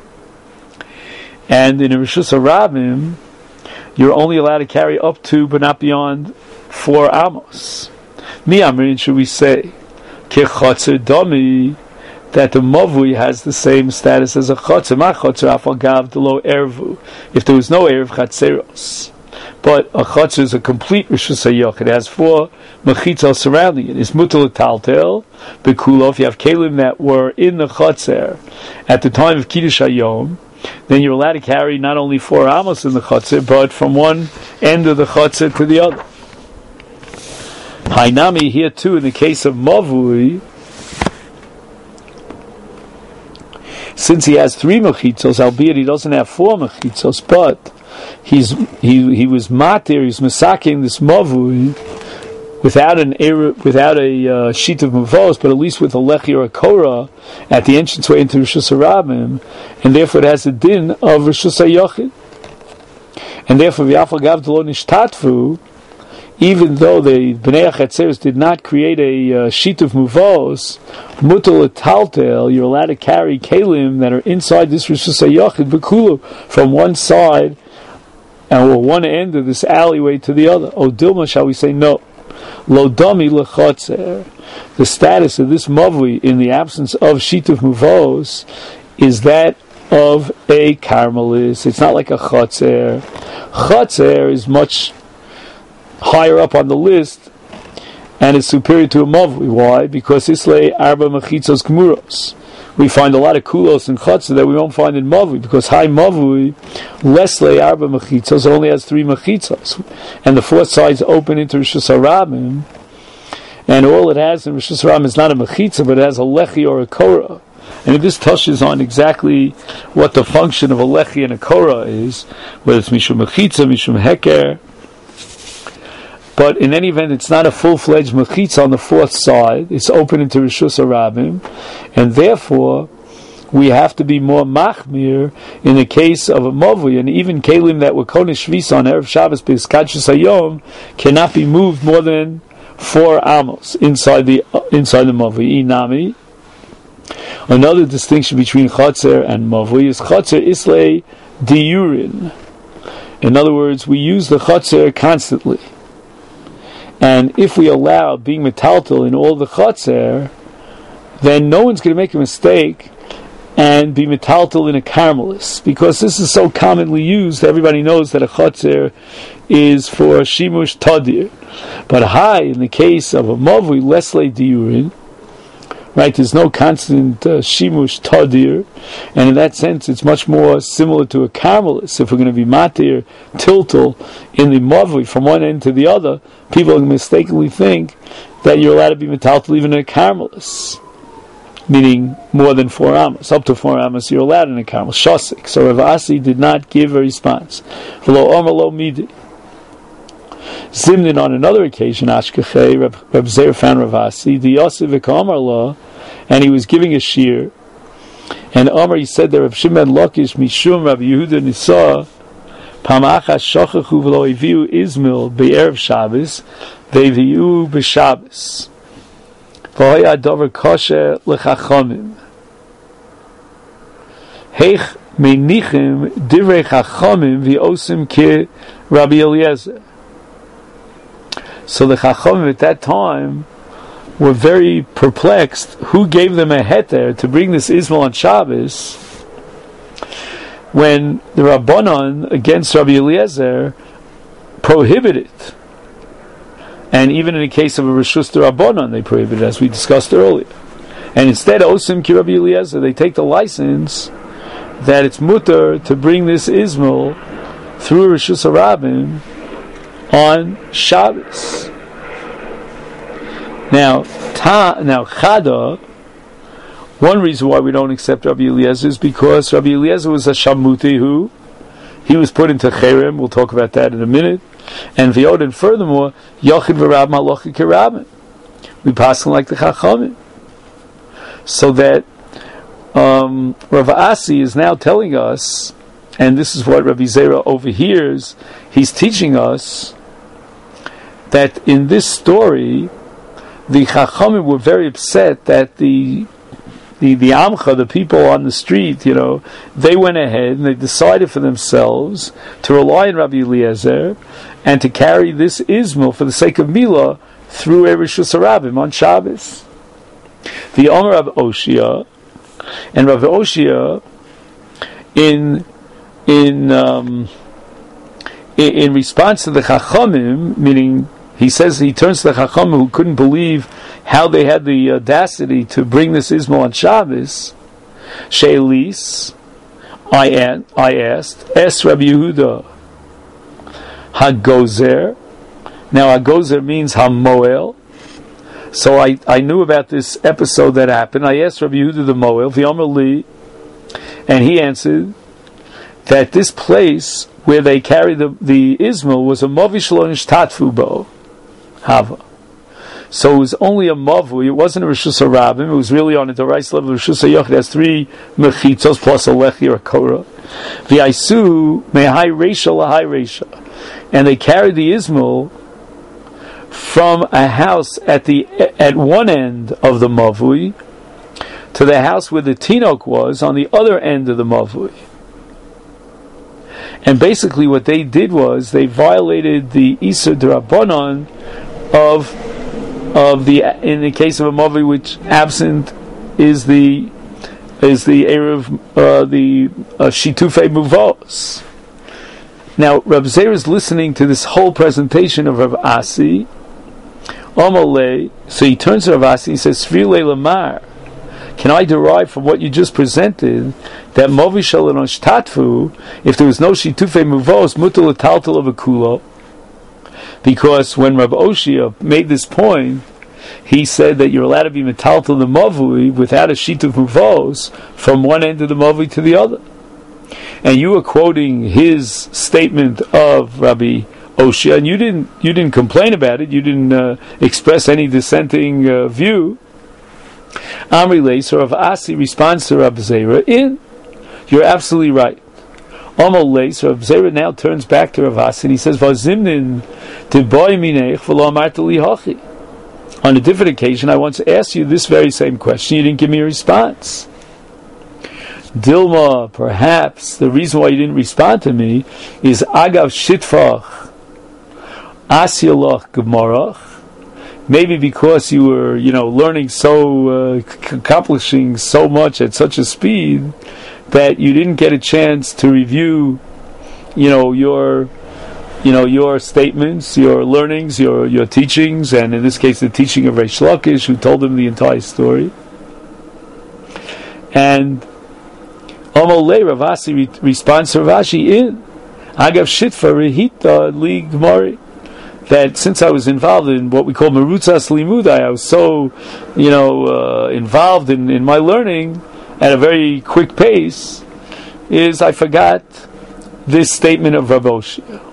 and in a Rishus Rabim, you're only allowed to carry up to, but not beyond 4 amos. Mi amrin, should we say, ke chotzer dami, that the mavui has the same status as a chotzer. Ma chotzer afal gav delo ervu. If there was no erev chatzeros, but a chotzer is a complete rishus hayoch. It has 4 mechitzos surrounding it. It's mutal taltel bekulo. If you have kelim that were in the chotzer at the time of kiddush hayom, then you're allowed to carry not only 4 amos in the chotzer, but from one end of the chotzer to the other. Hainami, here too, in the case of mavui, since he has 3 mechitzos, albeit he doesn't have 4 mechitzos, but he was matir, he's masaking this mavui without a sheet of mavos, but at least with a lechi or a korah at the entranceway into Rishus Rabim, and therefore it has the din of Rishus HaYochid. And therefore, v'yafal gav d'lo nishtatfu, even though the Bnei HaChatzeros did not create a sheet of muvos, mutal etaltel, you're allowed to carry kelim that are inside this Rishus HaYochid b'kulu, from one side or one end of this alleyway to the other. O Dilma, shall we say no? Lo dami lechotzer. The status of this mavui in the absence of sheet of muvos is that of a karmelis. It's not like a chotzer. Chotzer is much higher up on the list and is superior to a mavui. Why? Because islay arba mechitzos gmuros. We find a lot of kulos in chotzer that we won't find in mavui, because high mavui leslay arba mechitzos, it only has 3 mechitzos, and the 4th side's open into Rishus Rabim, and all it has in Rishus Rabim is not a mechitza, but it has a lechi or a korah. And this touches on exactly what the function of a lechi and a korah is, whether it's mishum mechitza, mishum heker. But in any event, it's not a full-fledged mechitza on the 4th side. It's open into Rishus Rabim, and therefore we have to be more machmir in the case of a mavui, and even kelim that were konesh shvis on erev Shabbos b'eskadshus hayom cannot be moved more than 4 amos inside the mavui. Inami. Another distinction between chotzer and mavui is chotzer islay diurin. In other words, we use the chotzer constantly. And if we allow being metaltal in all the chotzer, then no one's going to make a mistake and be metaltal in a karmelis, because this is so commonly used. Everybody knows that a chotzer is for shimush tadir. But in the case of a mavui, leslei diurin, right, there's no constant shimush tadir, and in that sense it's much more similar to a karmelis. If we're going to be matir tiltal in the mavui from one end to the other, people mistakenly think that you're allowed to be metaltal even in a karmelis, meaning more than 4 amos. Up to 4 amos you're allowed in a karmelis. Shosik. So Rav Asi did not give a response. V'lo omer lo midi. Zimnin, on another occasion, Ashkechei, Reb Zeir found Rav Asi, the Yosef v'Kamar law, and he was giving a shir, and Omar, he said that Reb Shimon Lakish Mishum Rabbi Yehuda Nisa Pam Achas Shochachu V'lo Eviu Izmil Be'erev Shabbos Ve'viu B'Shabbos V'hoya Dover Kosher L'Chachamim Heich Meinichim Divrei Chachamim V'osim Ke Rabbi Eliezer. So the Chachamim at that time were very perplexed. Who gave them a heter to bring this Ismail on Shabbos when the Rabbanon against Rabbi Eliezer prohibited it? And even in the case of a Rishus Rabbanon, they prohibited, as we discussed earlier. And instead, Osim Ki Rabbi Eliezer, they take the license that it's mutter to bring this Ismail through Rishus Rabim on Shabbos. Now Chada, one reason why we don't accept Rabbi Eliezer is because Rabbi Eliezer was a Shamuti who he was put into Cherem. We'll talk about that in a minute. And V'yod, and furthermore, Yochid v'Rab Malochi Kerabim. We pass them like the Chachamim. So that Rav Asi is now telling us, and this is what Rabbi Zera overhears, he's teaching us that in this story, the Chachamim were very upset that the Amcha, the people on the street, they went ahead and they decided for themselves to rely on Rabbi Eliezer and to carry this Ismail for the sake of Milah through Rishus Harabim on Shabbos. The Omer Rav Oshia, and Rav Oshia in response to the Chachamim, meaning he says he turns to the Chachamim who couldn't believe how they had the audacity to bring this Ismail on Shabbos. She'elis, I asked, Es Rabbi Yehuda Hagozer. Now Hagozer means Hamoel. So I knew about this episode that happened. I asked Rabbi Yehuda the Moel, V'yomer li, and he answered that this place where they carried the Ismail was a Movi shelo nishtatfu bo Hava. So it was only a Mavu, it wasn't a Rishus Harabim, it was really on a Dorais level. Rishus HaYochid has 3 Mechitzos plus a Lechi or a Korah. V'yaisu mehai Reisha lahai Reisha. And they carried the Ismail from a house at one end of the Mavui to the house where the Tinok was on the other end of the Mavui. And basically what they did was they violated the Isur D'Rabbanan of the, in the case of a Mavui which absent is the Erev, the Shitufei Muvos. Now Rav Zera is listening to this whole presentation of Rav Asi. So he turns to Rav Asi and he says, Svilei Lamar, can I derive from what you just presented that Movi shelo nishtatfu, if there was no Shitufei Muvos, mutar l'taltal v'kulo? Because when Rav Oshia made this point, he said that you're allowed to be metaltal the Mavui without a Shituf Muvos from one end of the Mavui to the other. And you were quoting his statement of Rabbi Oshia, and you didn't complain about it. You didn't express any dissenting view. Amri Lei, so Rav Asi responds to Rav Zera, you're absolutely right. Amol Lei, so Rav Zera now turns back to Rav Asi and he says, Vazimnin tiboy minech v'lo amarta li hachi. On a different occasion, I once asked you this very same question. You didn't give me a response. Dilma, perhaps the reason why you didn't respond to me is agav shitfach asyalach gemorach. Maybe because you were, learning so, accomplishing so much at such a speed that you didn't get a chance to review, your statements, your learnings, your teachings, and in this case, the teaching of Reish Lakish, who told him the entire story. And Amalei Rav Asi responds to Ravashi in Agav Shitfa Rehita Li Gemari, that since I was involved in what we call Merutzas Limudai, I was so involved in my learning at a very quick pace, is I forgot this statement of Rav Oshia.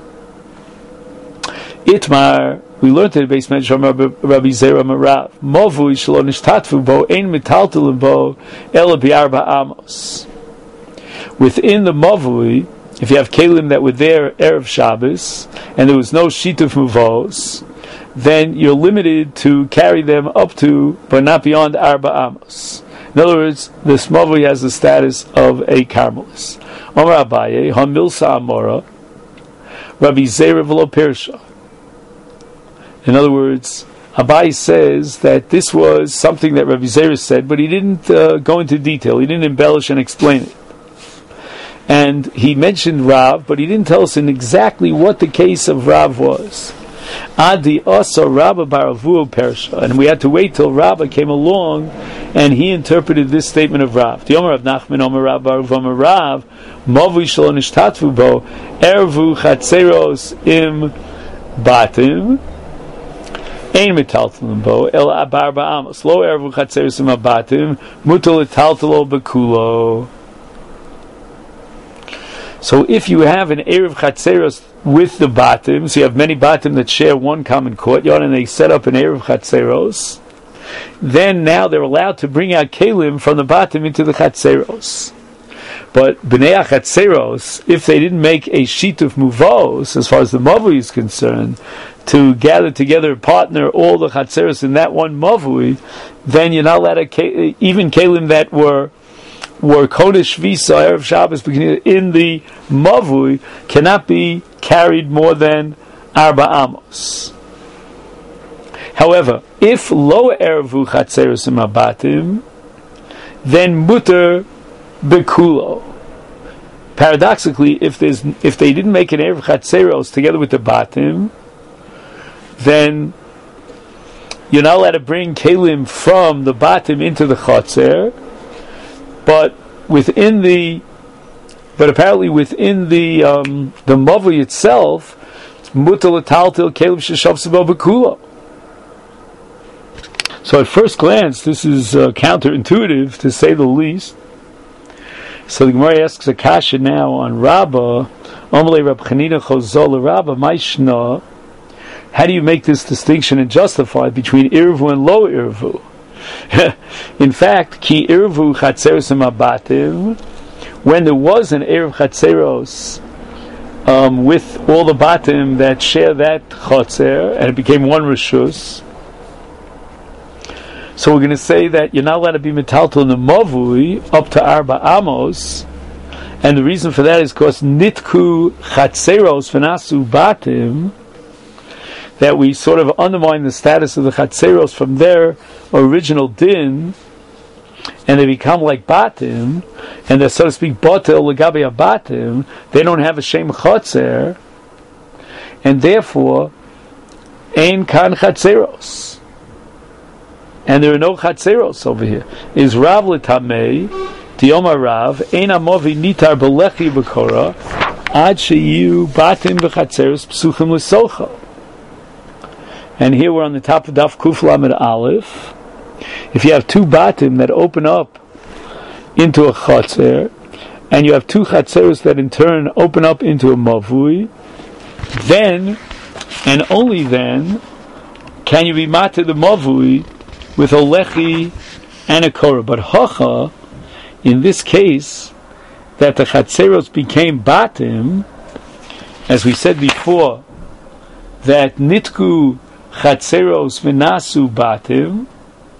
Itmar, we learned in the base mention from Rabbi Zera Marav, Movu shelo nishtatfu bo ein metaltalim bo ela bi'arba amos. Within the Mavui, if you have Kalim that were there Erev Shabbos, and there was no Shituf Muvos, then you're limited to carry them up to, but not beyond Arba Amos. In other words, this Mavui has the status of a Carmelis. Omar Abaye, Hamilsa Amora, Rabbi Zera v'lo Pirsha. In other words, Abaye says that this was something that Rabbi Zera said, but he didn't go into detail. He didn't embellish and explain it. And he mentioned Rav, but he didn't tell us in exactly what the case of Rav was. Adi Asa Rabba Baravu Persha, and we had to wait till Rabba came along, and he interpreted this statement of Rav. The Omer of Nachman, Omer Rav Barav, Omer Rav, Mavu Shelo Nishtatvu Bo, Ervu Chatzeros Im Batim, Ein Metaltalim Bo, El Abarba Amos, Lo Ervu Chatzeros Im Batim, Mutal Etaltalo Bekulo. So if you have an Erev Chatzeros with the Batim, so you have many Batim that share one common courtyard and they set up an Erev Chatzeros, then now they're allowed to bring out Kalim from the Batim into the Chatzeros. But Bnei Achatzeros, if they didn't make a shituf muvos, as far as the mavui is concerned, to gather together, partner all the Chatzeros in that one mavui, then you're not allowed to, even kelim that were Kodesh Visa, Erev Shabbos, in the mavui, cannot be carried more than Arba Amos. However, if lo Erevu Chatzeros Mabatim, then mutter bekulo. Paradoxically, if they didn't make an Erev Chatzeros together with the Batim, then you're not allowed to bring Kelim from the Batim into the Chatzer, but apparently within the Mavli itself, it's mutter l'taltil Kelim sheshav sebo bekulo. So at first glance, this is counterintuitive, to say the least. So the Gemara asks a kasha now on Rabbah, Omelei Rab Chanina Chozol Rabbah Maishna. How do you make this distinction and justify it between Irvu and Lo Irvu? In fact, Ki Irvu Chatzeros Mabatim, when there was an Erev Chatzeros with all the Batim that share that Chatzer, and it became one Rishus. So we're going to say that you're not allowed to be metaltal in the mavui up to Arba Amos, and the reason for that is because nitku chatzeros v'nasu batim, that we sort of undermine the status of the chatzeros from their original din, and they become like batim, and they're, so to speak, batel legabe batim. They don't have a shem chatzer, and therefore ein kan chatzeros. And there are no chatzeros over here. Is Rav l'tamei, Dioma Rav, ein amovi nitar belechi b'kora, ad sheyu batim b'chatzeros psuchim l'socha. And here we're on the top of Daf Kuf Lamed Aleph. If you have two batim that open up into a chatzer, and you have two chatzeros that in turn open up into a mavui, then, and only then, can you be matir the mavui with a lechi and a korah. But hacha, in this case, that the chatzeros became batim, as we said before, that nitku chatzeros v'nasu batim,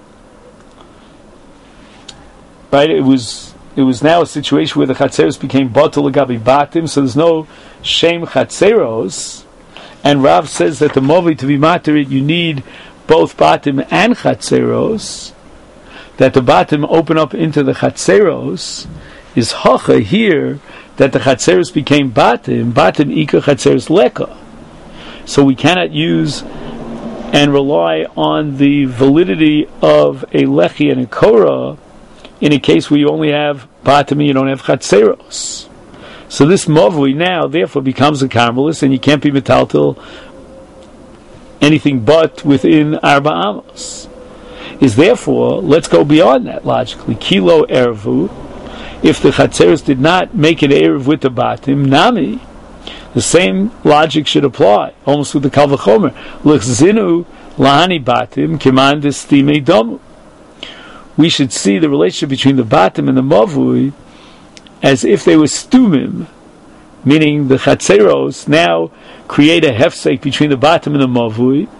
right? It was now a situation where the chatzeros became batel legabi batim, so there's no shem chatzeros, and Rav says that the movi to be materit, you need both batim and chatzeros, that the batim open up into the chatzeros, is hacha here that the chatzeros became batim ika chatzeros leka. So we cannot use and rely on the validity of a lechi and a korah in a case where you only have batim and you don't have chatzeros. So this mavui now therefore becomes a carmelis, and you can't be metaltal anything but within Arba Amos. Is therefore, let's go beyond that logically. Kilo Ervu, if the Chatzeros did not make an Erev with the Batim, Nami, the same logic should apply, almost with the Kal V'chomer. L'chzinu lahani Batim, kiman destime domu. We should see the relationship between the Batim and the Mavui as if they were stumim, meaning the Chatzeros now create a hefsek between the Batim and the Mavui,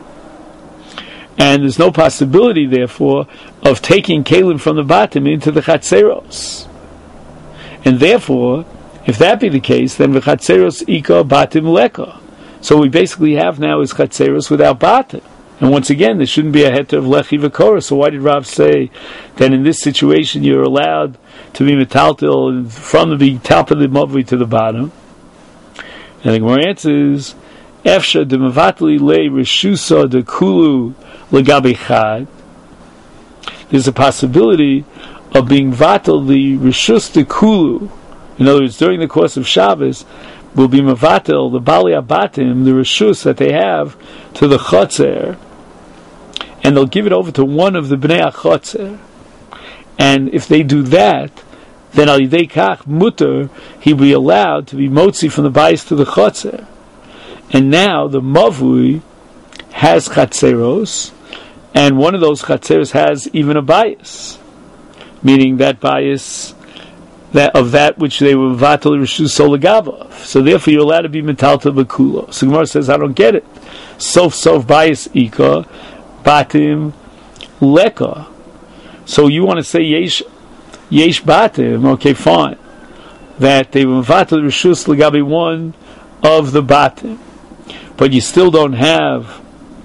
and there's no possibility, therefore, of taking Kelim from the Batim into the Chatzeros. And therefore, if that be the case, then the Chatzeros ika Batim leka. So we basically have now is Chatzeros without Batim. And once again, there shouldn't be a heter of lechi v'korah. So why did Rav say that in this situation you're allowed to be metaltil from the top of the Mavui to the bottom? And the Gemara answers, Efsha de mevatli le reshusa de kulu legabe chad. There's a possibility of being vatal the reshus de kulu. In other words, during the course of Shabbos, will be mevatel the bali abatim, the reshus that they have to the chotzer, and they'll give it over to one of the bnei achotzer. And if they do that, then al yidei kach mutter, he'll be allowed to be motzi from the bayis to the chotzer. And now the mavui has chatzeros, and one of those chatzeros has even a bayis, meaning that bayis that which they were vatal rishus solagava. So therefore, you're allowed to be metaltel bekulo. So Gemara says, I don't get it. Sof bias ika batim leka. So you want to say yesh batim? Okay, fine. That they were vatal rishus legabi one of the batim, but you still don't have.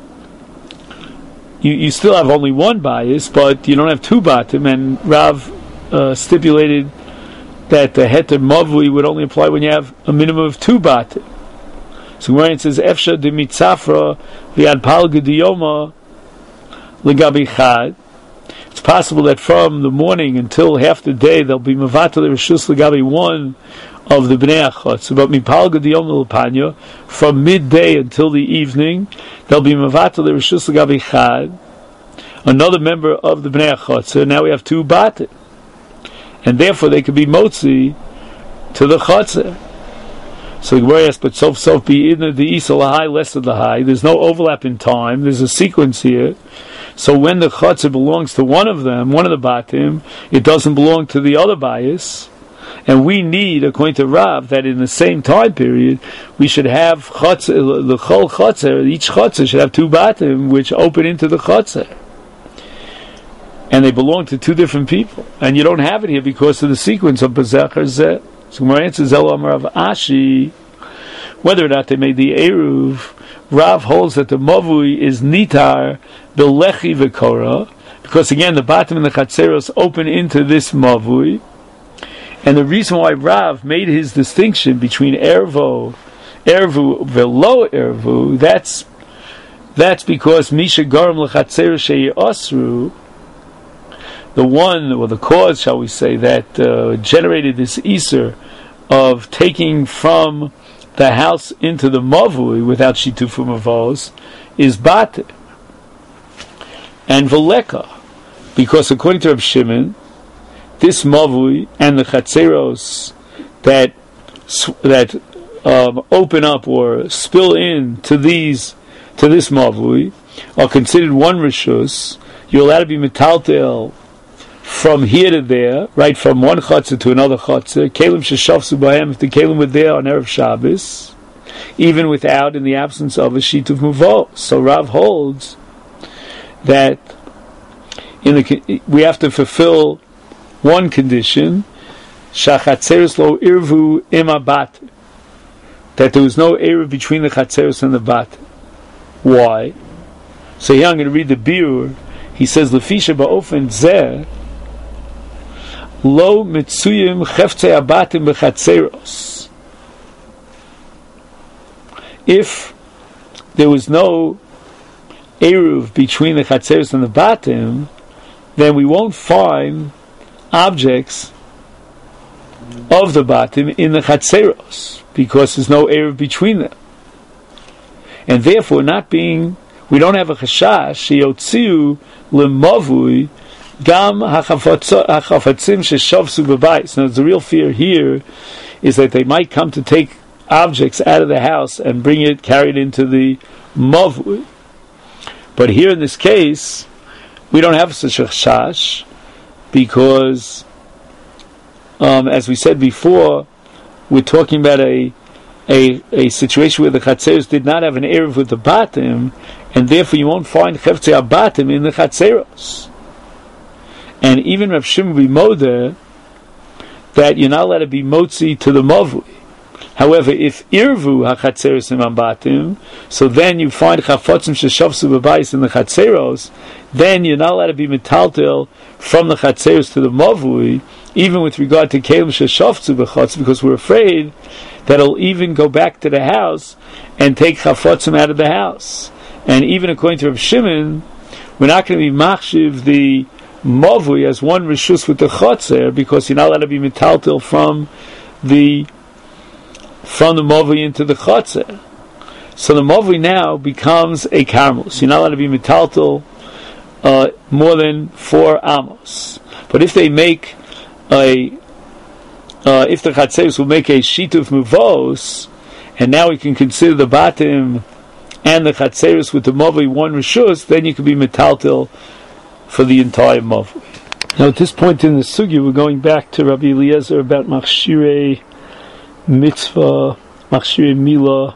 You still have only one bias, but you don't have two batim. And Rav stipulated that the heter mavui would only apply when you have a minimum of two batim. So where it says efsha de mitzafra v'ad palga diyoma legabi chad, it's possible that from the morning until half the day there'll be mavatal rishus legabi one of the bnei achotz. But mipalga diyoma lepanya, from midday until the evening there'll be mavatal rishus legabi chad, another member of the bnei achotz. Now we have two batim, and therefore they could be motzi to the chotzer. So the Gemara asks, but sof be in the isa lahai, less of the high. There's no overlap in time. There's a sequence here. So when the chotzer belongs to one of them, one of the batim, it doesn't belong to the other bias. And we need, according to Rav, that in the same time period, we should have chotzer, the chol chotzer, each chotzer should have two batim, which open into the chotzer. And they belong to two different people. And you don't have it here because of the sequence of Bezecher Zeh. So Gemara answers, Amar Rav Ashi, whether or not they made the Eruv, Rav holds that the Mavui is Nitar Belechi V'Korah, because again, the Batim and the Chatzeros open into this Mavui. And the reason why Rav made his distinction between Ervu Velo Ervu, that's because Misha Garam L'Chatzeros Shei Osru, the one, or the cause, shall we say, that generated this Iser of taking from the house into the Mavui without Shitufu Mavos, is Bat and Veleka. Because according to Reb Shimon, this Mavui and the Chatzeros that open up or spill in to this Mavui are considered one Rishus. You're allowed to be Metaltel from here to there, right, from one chotzer to another chotzer. Kelim sheshafsu b'hem, if the kelim were there on Erev Shabbos, even without, in the absence of a shituf muvo. So Rav holds that we have to fulfill one condition, shachatzeres lo irvu ima bat, that there was no eruv between the chatzeres and the bat. Why? So here I'm going to read the biur. He says, Lefisha ba'ofen zeh, Lo mitzuyim cheftzei abatim b'chatzeros. If there was no eruv between the chatzeros and the batim, then we won't find objects of the batim in the chatzeros, because there's no eruv between them. And therefore, we don't have a chashash sheyotziu lemavui gam hachafatzim sheshavsu b'bayis. Now, the real fear here is that they might come to take objects out of the house and carry it into the mavui. But here in this case, we don't have such a chashash, because, as we said before, we're talking about a situation where the chatzeros did not have an eruv with the batim, and therefore you won't find cheftzei abatim in the chatzeros. And even Rav Shimon b'Moda, that you're not allowed to be motzi to the mavui. However, if irvu hachatzeros imam batim, so then you find chafotzim sheshavsu b'bayis in the chatzeros, then you're not allowed to be metaltel from the chatzeros to the mavui, even with regard to kelim sheshavsu b'chotz, because we're afraid that it'll even go back to the house and take chafotzim out of the house. And even according to Rav Shimon, we're not going to be machshiv the mavui as one rishus with the chotzer, because you're not allowed to be metaltel from the mavui into the chotzer. So the mavui now becomes a karmel. So you're not allowed to be metaltel more than 4 amos. But if they make if the chatzeros will make a shituf muvos, and now we can consider the batim and the chatzeros with the mavui one rishus, then you can be metaltel for the entire mavui. Now at this point in the sugya, we're going back to Rabbi Eliezer about machshirei mitzvah, machshirei milah,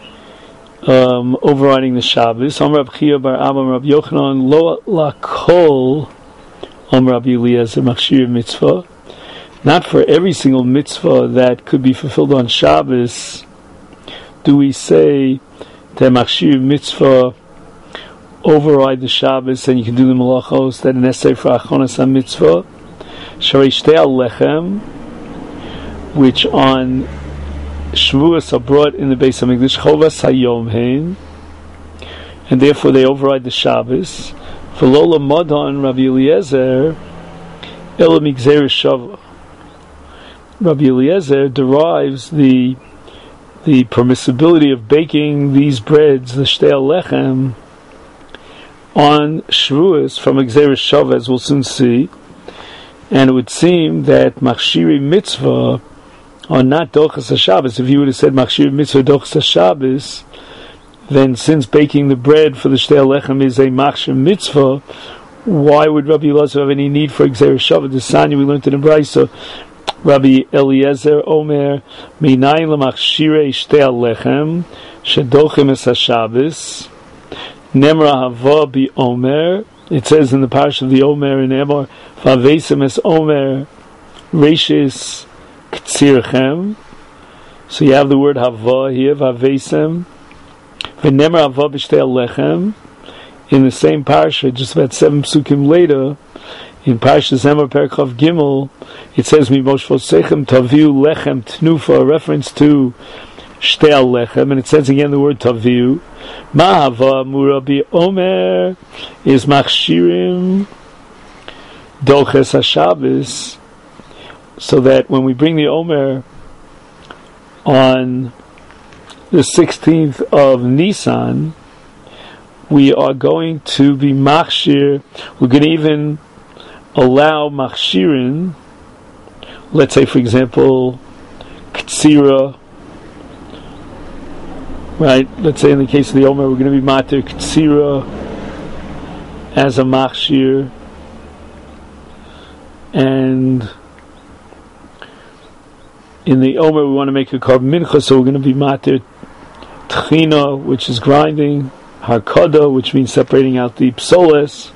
overriding the Shabbos. Amar Rab Chia bar Abba Rab Yochanan lo lakol Amar Rabbi Eliezer machshirei mitzvah. Not for every single mitzvah that could be fulfilled on Shabbos do we say that machshirei mitzvah override the Shabbos and you can do the malachos that are necessary for achonas ha-mitzvah. Sharei shtei alechem, which on Shavuos are brought in the Beis HaMikdash, chovas hayom hein, and therefore they override the Shabbos. V'lo l'madon Rabbi Eliezer ela migzera shava. Rabbi Eliezer derives the permissibility of baking these breads, the shtei alechem, on Shavuos from Gzeira Shava, as we'll soon see. And it would seem that machshirei mitzvah are not dochas HaShabbos. If you would have said machshirei mitzvah dochas HaShabbos, then since baking the bread for the shtei alechem is a machshir mitzvah, why would Rabbi Eliezer have any need for Gzeira Shava? The Sanya we learned in the Brayso, Rabbi Eliezer Omer minayin lemachshirei shtei alechem shedochem es HaShabbos Nemra hava bi Omer. It says in the parish of the Omer in Emor, Vavesem es Omer Reishis Ktsirchem. So you have the word hava here, Vavesem. V'nemra hava b'shtei alechem. In the same parasha, just about 7 psukim later, in Parashas Emor Perikov Gimel, it says Mimoshvosechem taviu lechem tnufa, a reference to shtei alechem, and it says again the word taviu. Ma'ava murabi Omer is machshirim doches HaShabbos, so that when we bring the Omer on the 16th of Nisan, we are going to be machshir. We're going to even allow machshirin, let's say for example ktsira, right? Let's say in the case of the Omer, we're going to be matir ktsira as a machshir, and in the Omer we want to make a karb mincha, so we're going to be matir tchina, which is grinding, harkada, which means separating out the psoles.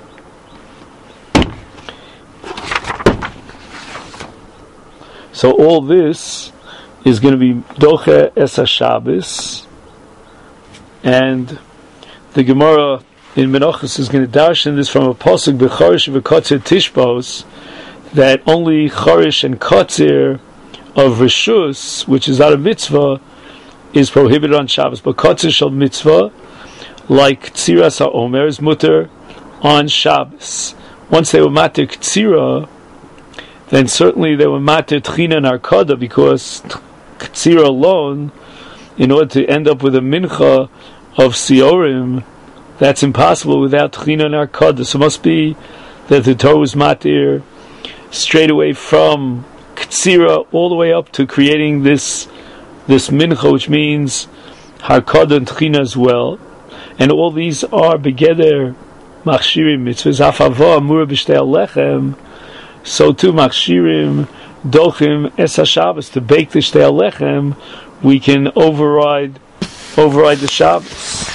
So all this is going to be doche es HaShabbos, and the Gemara in Menachos is going to darshan this from a pasuk b'chorish v'kotzir tishbos, that only chorish and kotzir of reshus, which is out of mitzvah, is prohibited on Shabbos, but kotzir shel mitzvah, like tziras ha'omer, is mutter on Shabbos. Once they were matir ktsira, then certainly they were matir tchina and arkada, because ktsira alone, in order to end up with a mincha of siorim, that's impossible without tchina and arkada. So it must be that the Torah was matir straight away from ktsira all the way up to creating this mincha, which means harkada and tchina as well. And all these are begeder machshirim mitzvahs. Afava amura b'shtei alechem. So too machshirim dochim es HaShabbos. To bake the shtei alechem, we can override the Shabbos.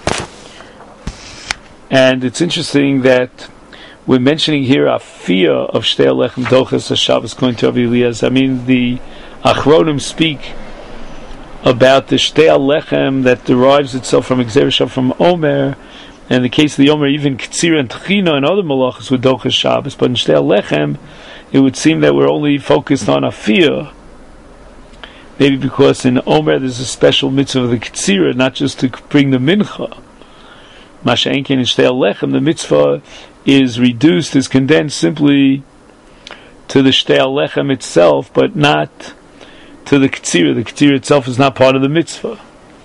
And it's interesting that we're mentioning here a fear of shtei alechem doches HaShabbos according to Rabbi Eliezer. I mean, the Achronim speak about the shtei alechem that derives itself from Gzeira Shava, from Omer, and in the case of the Omer, even Ktsira and Tchina and other malachas with doches Shabbos, but in shtei alechem, it would seem that we're only focused on a fear, maybe because in Omer there's a special mitzvah of the Ktsira, not just to bring the mincha. Masha Enken in shtei alechem, the mitzvah is reduced, is condensed simply to the shtei alechem itself, but not to the Ktsira. The Ktsira itself is not part of the mitzvah.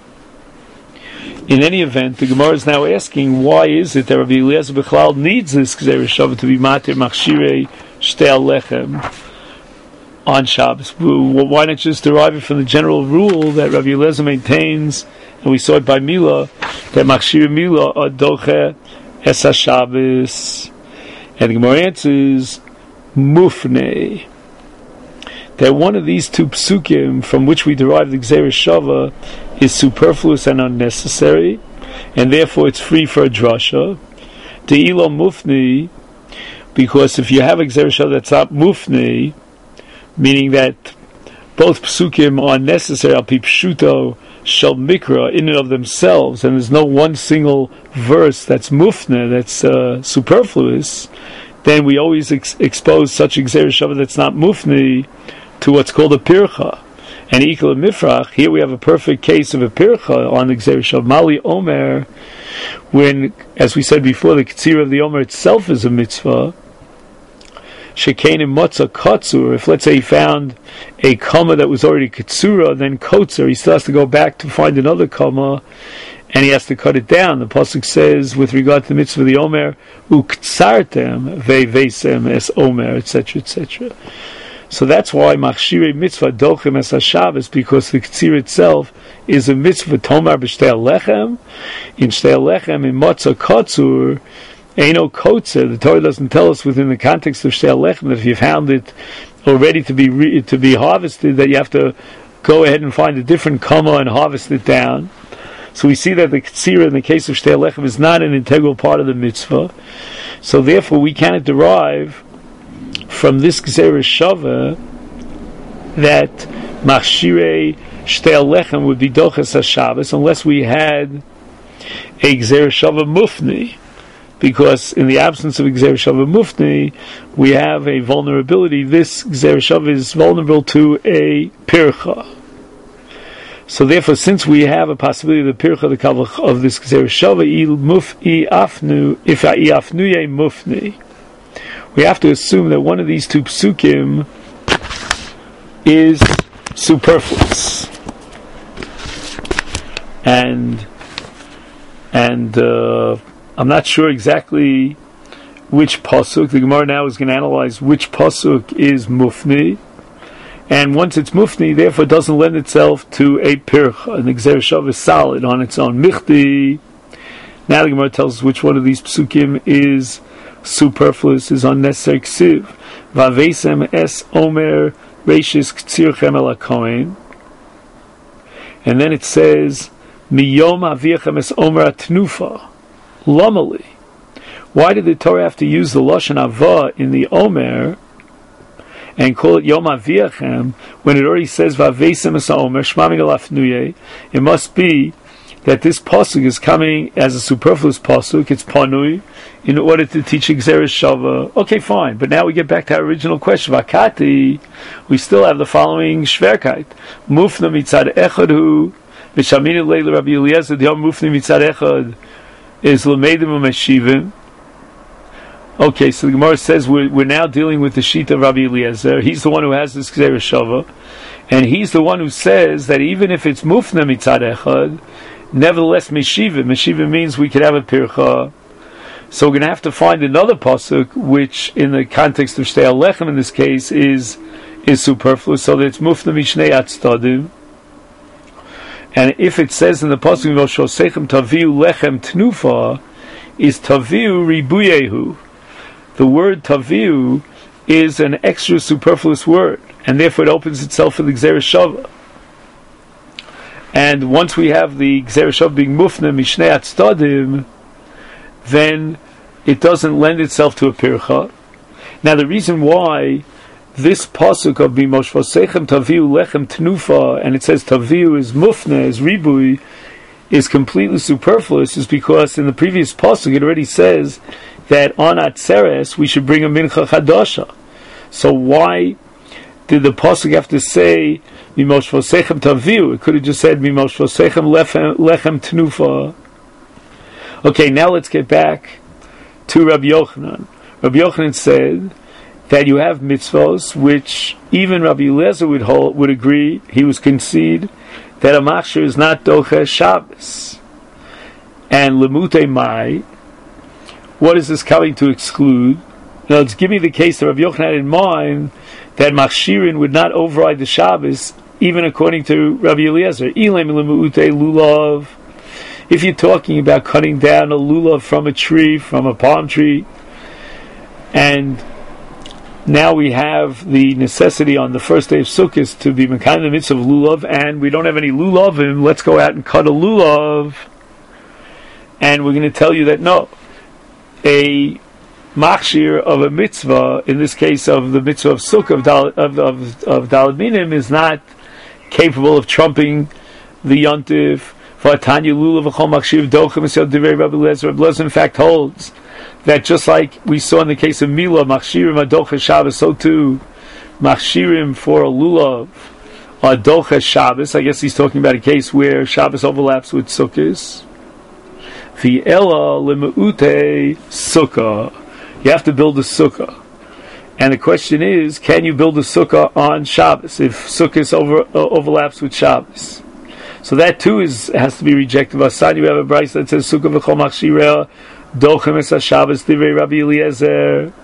In any event, the Gemara is now asking, why is it that Rabbi Eliezer Bechlal needs this Gzeira Shava to be matir machshirei shtei alechem on Shabbos? Why not just derive it from the general rule that Rabbi Eliezer maintains, and we saw it by Milah, that machshirei Milah are doche es HaShabbos? And the Gemara answers, mufnei. That one of these two psukim from which we derive the Gzeirah Shava is superfluous and unnecessary, and therefore it's free for a drasha. De'ilo mufni, because if you have a Gzeirah Shava that's not mufni, meaning that both psukim are necessary, al pi pshuto shel mikra, in and of themselves, and there's no one single verse that's mufne, that's superfluous, then we always expose such a Gzeirah Shava that's not mufni to what's called a pircha. And ikal mifrach, here we have a perfect case of a pircha on the Gzeirah Shava. Mali Omer, when, as we said before, the Ketzira of the Omer itself is a mitzvah. Shekenim Motza Kotzur, if let's say he found a comma that was already Ketzura, then Kotzer, he still has to go back to find another comma, and he has to cut it down. The Pasuk says, with regard to the mitzvah of the Omer, Uktsartem ve'vesem es Omer, etc., etc. So that's why Machshirei Mitzvah Dochem es HaShabbos, because the Ketzir itself is a mitzvah. Tomar b'shtei lechem, in shtei lechem, in Motza Kotzur, Eino Kotzer. The Torah doesn't tell us within the context of shtei lechem that if you found it already to be harvested, that you have to go ahead and find a different comma and harvest it down. So we see that the Ketzira in the case of shtei lechem is not an integral part of the mitzvah. So therefore we cannot derive from this Gzeirah Shava that Machshirei Shtei Lechem would be Doches HaShabbos unless we had a Gzeirah Shava Mufni, because in the absence of a Gzeirah Shava Mufni we have a vulnerability. This Gzeirah Shava is vulnerable to a Pircha. So therefore, since we have a possibility of the Pircha, the Kavach of this Gzeirah Shava, if I'afnuye Mufni, we have to assume that one of these two psukim is superfluous, and I'm not sure exactly which pasuk. The Gemara now is going to analyze which pasuk is mufni, and once it's mufni, therefore doesn't lend itself to a pircha. An Gzeirah Shava is solid on its own. Michti. Now the Gemara tells us which one of these psukim is superfluous, is unnecessary. Ksiv vavesem es omer reishis ktsirchem el hakohen, and then it says miyom aviachem es omer atnufa lamali. Why did the Torah have to use the lashon avah in the omer and call it yom aviachem when it already says vavesem es omer shmaming el afnuye? It must be that this pasuk is coming as a superfluous pasuk. It's panui in order to teach Gzeirah Shava. Okay, fine. But now we get back to our original question. Vakati, we still have the following shverkeit. Mufna mitzad echad hu, v'shaminu leila Rabbi Eliezer, the mufna mitzad echad is l'meidim u'meshivim. Okay, so the Gemara says we're now dealing with the sheet of Rabbi Eliezer. He's the one who has this Gzeirah Shava, and he's the one who says that even if it's mufna mitzad echad, nevertheless meshivim. Meshivim means we could have a pircha. So we're going to have to find another pasuk, which in the context of Shtei Lechem in this case is superfluous, so that it's mufna mishnei atztadim. And if it says in the pasuk v'shosechem taviu lechem tnufa, is taviu ribuyehu. The word taviu is an extra superfluous word, and therefore it opens itself for the Gzeirah Shava. And once we have the Gzeirah Shava being mufna mishnei atztadim, then it doesn't lend itself to a pircha. Now the reason why this pasuk of b'moshvosechem taviu lechem tnufa, and it says taviu is mufna, is ribui, is completely superfluous, is because in the previous pasuk it already says that on Atzeres we should bring a mincha chadasha. So why did the pasuk have to say b'moshvosechem taviu? It could have just said b'moshvosechem lechem tnufa. Okay, now let's get back to Rabbi Yochanan. Rabbi Yochanan said that you have mitzvos which even Rabbi Eliezer would agree, he would concede that a machshir is not doche Shabbos. And lemute mai, what is this coming to exclude? Now let's give me the case that Rabbi Yochanan had in mind that machshirin would not override the Shabbos, even according to Rabbi Eliezer. Ilem lemute lulav. If you're talking about cutting down a lulav from a tree, from a palm tree, and now we have the necessity on the first day of Sukkot to be mekayim the mitzvah of lulav, and we don't have any lulavim. Let's go out and cut a lulav. And we're going to tell you that no, a machshir of a mitzvah, in this case of the mitzvah of Sukkah of Daled Minim, is not capable of trumping the yontif. V'atanya lulav v'chol machshir dochem esel divrei Rabbi Eliezer. Rabbi Eliezer in fact holds that just like we saw in the case of Milah, machshirim adocha Shabbos, so too machshirim for a lulav adocha Shabbos. I guess he's talking about a case where Shabbos overlaps with Sukkos. V'ela lemeute sukkah. You have to build a sukkah. And the question is, can you build a sukkah on Shabbos if Sukkos overlaps with Shabbos? So that too has to be rejected. Vasani, we have a brayso that says sukkah v'chol machshireh dochem es Shabbos divrei Rabbi Eliezer.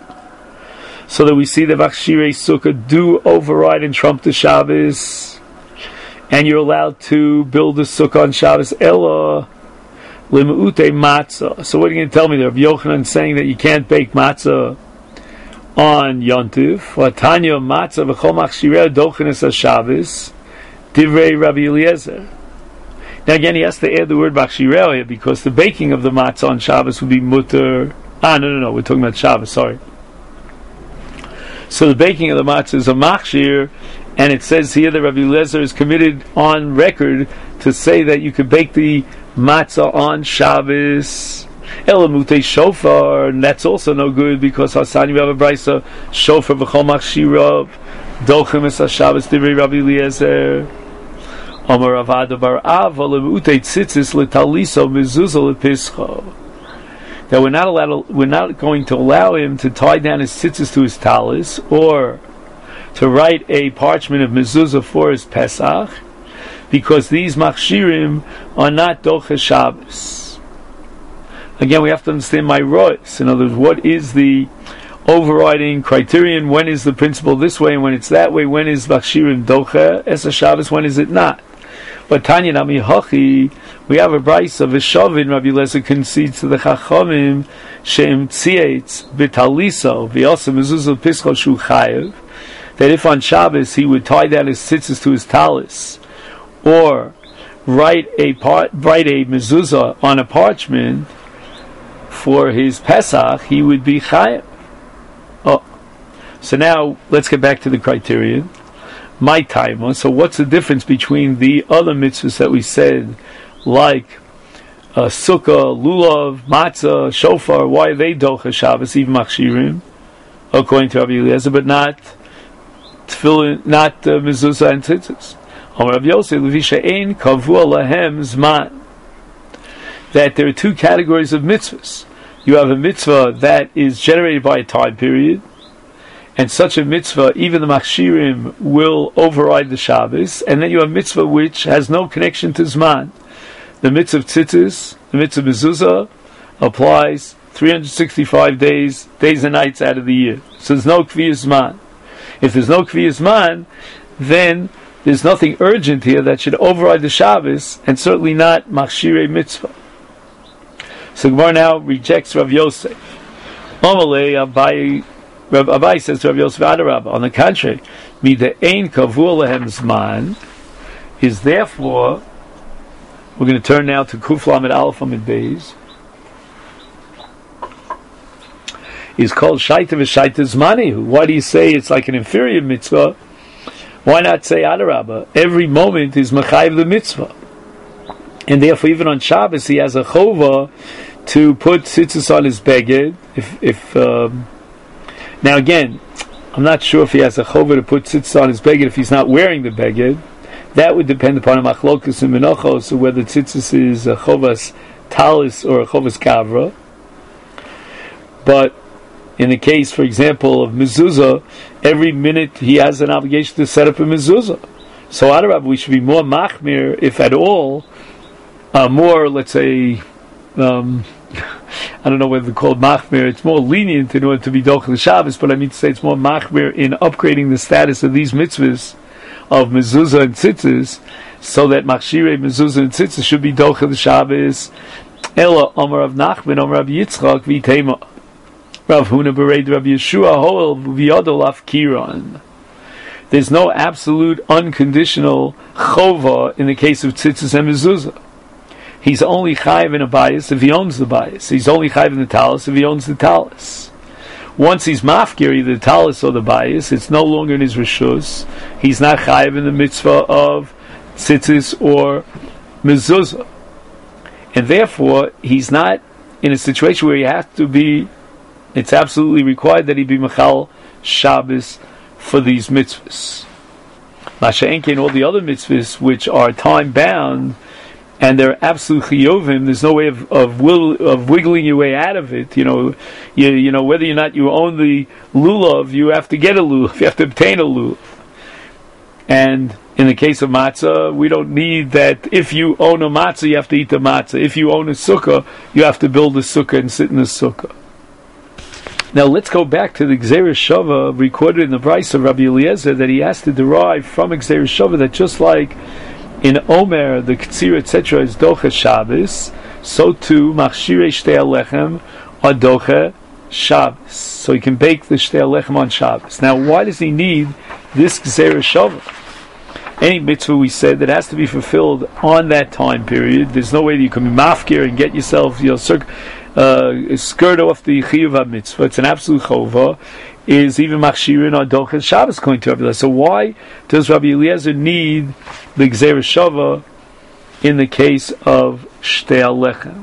So that we see the machshirei sukkah do override and trump the Shabbos, and you're allowed to build a sukkah on Shabbos. Ella Limu'ute matzah. So what are you going to tell me there? Rabbi Yochanan saying that you can't bake matzah on Yontif. Vatanya matzah v'chol machshireh dochen es Shabbos divrei Rabbi Eliezer. Now again, he has to add the word machshireh here because the baking of the matzah on Shabbos would be mutter. No, we're talking about Shabbos. Sorry. So the baking of the matzah is a machshir, and it says here that Rabbi Eliezer is committed on record to say that you could bake the matzah on Shabbos. Elamute shofar, and that's also no good because Hasani we have a brayso shofar v'chol machshirav dochem es Shabbos divrei Rabbi Eliezer. Amar Avada bar Ava lemute tzitzis letaliso mezuzah lepischo. That we're not going to allow him to tie down his tzitzis to his talis or to write a parchment of mezuzah for his Pesach, because these machshirim are not doche Shabbos. Again, we have to understand my rois. In other words, what is the overriding criterion? When is the principle this way and when it's that way? When is machshirim doche es Shabbos? When is it not? But Tanya Nami Hachi, we have a brayso of Shavin. Rabbi Eliezer concedes to the Chachamim she'im tzietz b'taliso v'yosem mezuzah pischo shu chayev, that if on Shabbos he would tie down his tzitzis to his talis or write a mezuzah on a parchment for his Pesach, he would be chayev. So now let's get back to the criterion. My time. So what's the difference between the other mitzvahs that we said, like sukkah, lulav, matzah, shofar? Why are they docha Shabbos, even machshirim, according to Rabbi Eliezer, but not tefillin, not mezuzah and tzitzis? Rabbi Yosef levisha ein kavua lahem zman. That there are two categories of mitzvahs. You have a mitzvah that is generated by a time period, and such a mitzvah, even the machshirim will override the Shabbos. And then you have mitzvah which has no connection to Zman. The mitzvah of tzitzis, the mitzvah of mezuzah, applies 365 days and nights out of the year. So there's no kviyas Zman. If there's no kviyas Zman, then there's nothing urgent here that should override the Shabbos, and certainly not machshirei mitzvah. So Gemara now rejects Rav Yosef. Rav Abai says to Rav Yosef Adarab, on the contrary, mida ein kavua lehem zman is therefore, we're going to turn now to Kuf Lamed Aleph Amid Beis, is called Shaita v'Shaita Zmanihu. Why do you say it's like an inferior mitzvah? Why not say Adarabah? Every moment is mechayiv the mitzvah. And therefore even on Shabbos he has a chova to put tzitzis on his beged, now again, I'm not sure if he has a chova to put tzitzis on his beged if he's not wearing the beged. That would depend upon a machlokus and menachos, so whether tzitzis is a chovas talis or a chovas kavra. But in the case, for example, of mezuzah, every minute he has an obligation to set up a mezuzah. So Adarab, we should be more machmir, if at all, more, let's say, I don't know whether they're called machmir. It's more lenient in order to be dochel Shabbos, but I mean to say it's more machmir in upgrading the status of these mitzvahs of mezuzah and tzitzis, so that machshirei mezuzah and tzitzis should be dochel Shabbos. Ela Omer of Nachman, Omer of Yitzchak, Vitema. Rav Huna bereid Rabbi Yeshua Hoel v'yodol af kiron. There's no absolute unconditional chova in the case of tzitzis and mezuzah. He's only chayiv in a bias if he owns the bias. He's only chayiv in the talis if he owns the talis. Once he's mafkir, either the talis or the bias, it's no longer in his reshus. He's not chayiv in the mitzvah of tzitzis or mezuzah. And therefore, he's not in a situation where he has to be, it's absolutely required that he be mechal Shabbos for these mitzvahs. Masha'enke and all the other mitzvahs which are time bound and they're absolutely chiyuvim, there's no way of wiggling your way out of it. You know whether or not you own the lulav, you have to get a lulav, you have to obtain a lulav. And in the case of matzah, we don't need that. If you own a matzah, you have to eat the matzah. If you own a sukkah, you have to build a sukkah and sit in the sukkah. Now let's go back to the Gzeira Shava recorded in the Brisa of Rabbi Eliezer that he has to derive from Gzeira Shava that just like in Omer, the Ktsir, etc., is Doche Shabbos, so too Machshirei Shtei Alechem are Doche Shabbos. So he can bake the Shtei Alechem on Shabbos. Now why does he need this Gzeira Shava? Any mitzvah, we said, that has to be fulfilled on that time period. There's no way that you can be mafkir and get yourself, skirt off the chiyuv mitzvah. It's an absolute chova. Is even machshirin or dochen Shabbos going to Rabbi Eliezer? So why does Rabbi Eliezer need the Gzeira Shava in the case of Shtei Alechem?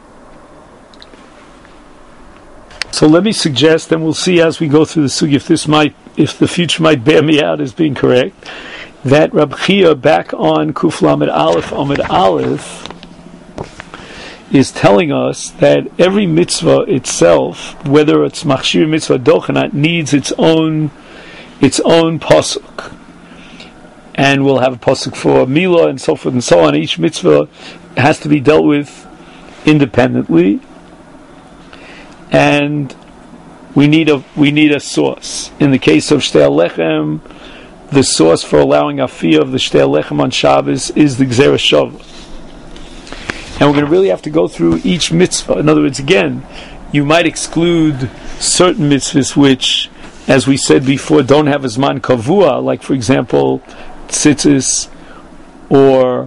So let me suggest, and we'll see as we go through the sugi if the future might bear me out as being correct, that Rab Chia back on Kuf Lamed Aleph Amid Aleph is telling us that every mitzvah itself, whether it's machshir mitzvah dochanat, needs its own pasuk, and we'll have a pasuk for milah and so forth and so on. Each mitzvah has to be dealt with independently, and we need a source. In the case of Shtei Alechem, the source for allowing afiyah of the Shtei Alechem on Shabbos is the Gzeira Shava. And we're going to really have to go through each mitzvah. In other words, again, you might exclude certain mitzvahs which, as we said before, don't have a zman kavua, like for example, tzitzis or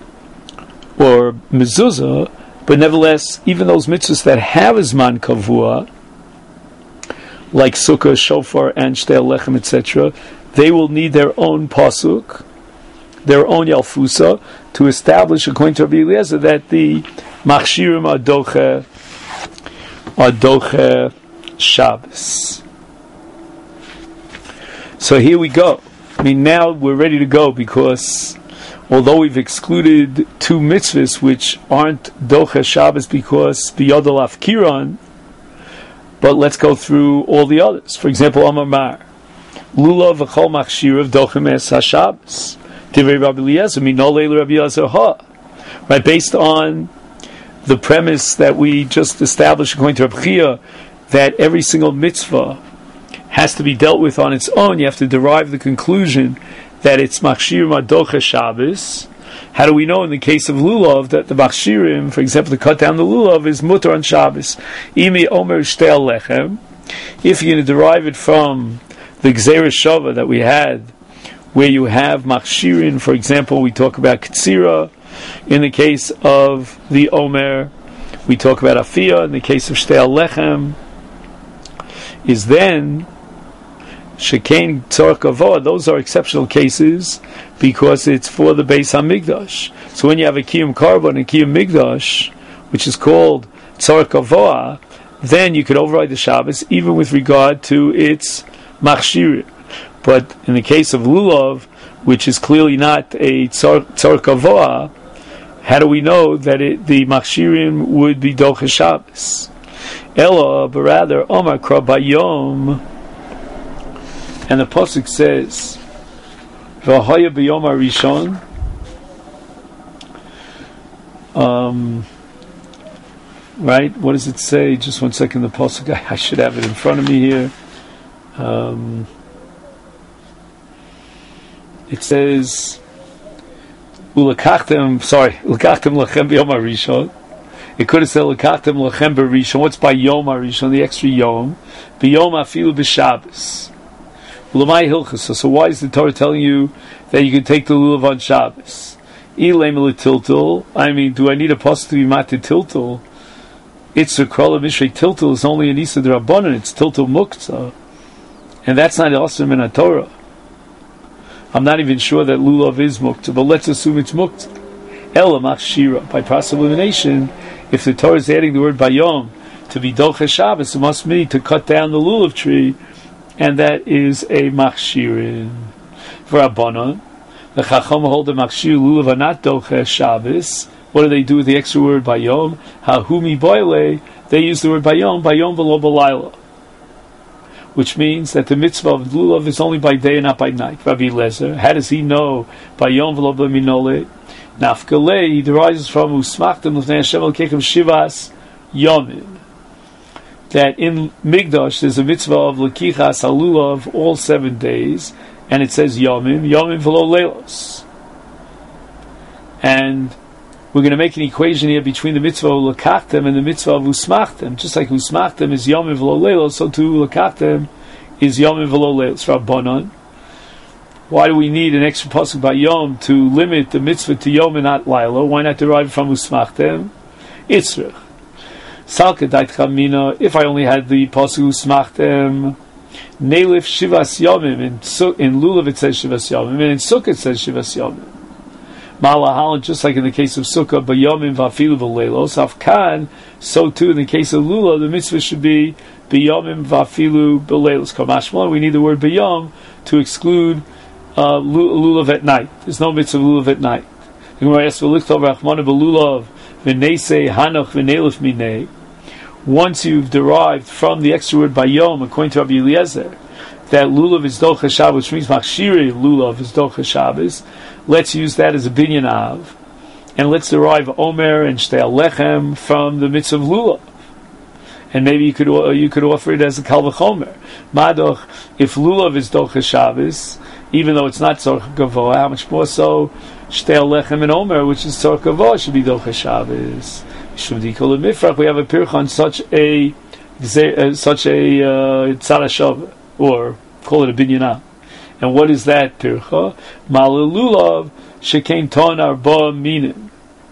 mezuzah, but nevertheless, even those mitzvahs that have a zman kavua, like sukkah, shofar, and shtei alechem, etc., they will need their own pasuk, their own yalfusa, to establish, according to Rabbi Eliezer, that the machshirim are doche Shabbos. So here we go. I mean, now we're ready to go, because although we've excluded two mitzvahs which aren't doche Shabbos because biyodol af kiron, but let's go through all the others. For example, Amar Mar, lulav v'chol machshir of doche mes ha-Shabbos. Right, based on the premise that we just established according to Reb Chia, that every single mitzvah has to be dealt with on its own, you have to derive the conclusion that it's machshirim adocha Shabbos. How do we know in the case of lulav that the machshirim, for example, to cut down the lulav, is mutar on Shabbos? Imi omer shtei alechem. If you're going to derive it from the Gzeira Shava that we had, where you have machshirin, for example, we talk about ktsira. In the case of the omer, we talk about afiyah. In the case of shtei alechem, is then shekain tzorach kavod. Those are exceptional cases because it's for the Beis Hamikdash. So when you have a kiyum korban and kiyum migdash, which is called tzorach kavod, then you could override the Shabbos even with regard to its machshirin. But in the case of lulav, which is clearly not a tzor kavod, how do we know that the machshirim would be doche Shabbos? Ella, but rather Omar Kra Bayom, and the pasuk says, "V'haya b'yom harishon." Right? What does it say? Just 1 second. The pasuk. I should have it in front of me here. It says, "Ulakachtem." Sorry, "Ulakachtem lachem b'yom harishon." It could have said Lekachtem Lachem Barishon. What's by Yom Arishon? The extra Yom. B'Yom Afilu b'Shabbos. L'may Hilchos. So why is the Torah telling you that you can take the lulav on Shabbos? Ilem L'Tiltul. I mean, do I need a pasuk to be matir tiltul? It's a Krola Mishrei Tiltul is only an Isa D'Rabbanan. It's Tiltul Muktzah. And that's not awesome in a Torah. I'm not even sure that lulav is Muktzah, but let's assume it's Muktzah. Ela Machshira. By process of elimination, if the Torah is adding the word Bayom to be Doche Shabbos, it must mean to cut down the lulav tree, and that is a Machshirin. For Rabbanon, the Chacham hold the Machshir lulav are not Doche Shabbos. What do they do with the extra word Bayom? Hahumi Boile, they use the word Bayom v'lo b'layla, which means that the mitzvah of lulav is only by day and not by night. Rabbi Lezer, how does he know Bayom v'lo b'minole? Nafkalei, he derives from Usmachtem l'fnei Hashem al-keichem shivas yomim, that in Migdash there's a mitzvah of Lekichas halulav all 7 days, and it says yomim v'lo leilos. And we're going to make an equation here between the mitzvah of Lekachtem and the mitzvah of Usmachtem. Just like Usmachtem is yomim v'lo leilos, so too Lekachtem is yomim v'lo leilos. Rabbanon, why do we need an extra pasuk by Yom to limit the mitzvah to Yom and not Laila? Why not derive from Usmachtem? Itzrich. Salka dait chamina, if I only had the pasuk Usmachtem, Nelif Shivas Yomim, in Lulav it says Shivas Yomim, and in Sukkah it says Shivas Yomim. Malahal, just like in the case of Sukkah, Bayomim Vafilu V'leilos, Afkan, so too in the case of Lulav, the mitzvah should be Bayomim Vafilu V'leilos. Kamashma, we need the word Bayom to exclude lulav at night. There's no mitzvah lulav at night. The Gemara asks, once you've derived from the extra word bayom, according to Rabbi Eliezer, that lulav is docha Shabbos, which means machshiri lulav is docha Shabbos, let's use that as a binyan av, and let's derive omer and shtei lechem from the mitzvah of lulav. And maybe you could offer it as a kal v'chomer. Madoch, if lulav is docha Shabbos, even though it's not tzorch gavoa, how much more so shtei lechem and omer, which is tzorch gavoa, should be docha Shabbos. We have a pircha on such a tzarashav, or call it a binyana. And what is that pircha? Malilulav shekein ton arba minim.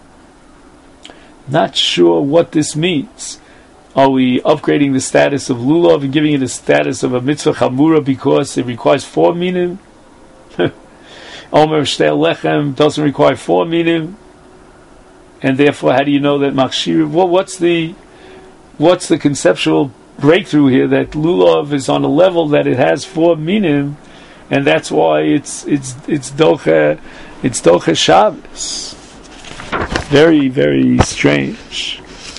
Not sure what this means. Are we upgrading the status of lulav and giving it a status of a mitzvah chamura because it requires 4 minim? Omer shtei lechem doesn't require 4 minim, and therefore, how do you know that machshir? Well, what's the conceptual breakthrough here that lulav is on a level that it has 4 minim, and that's why it's docha Shabbos. Very, very strange.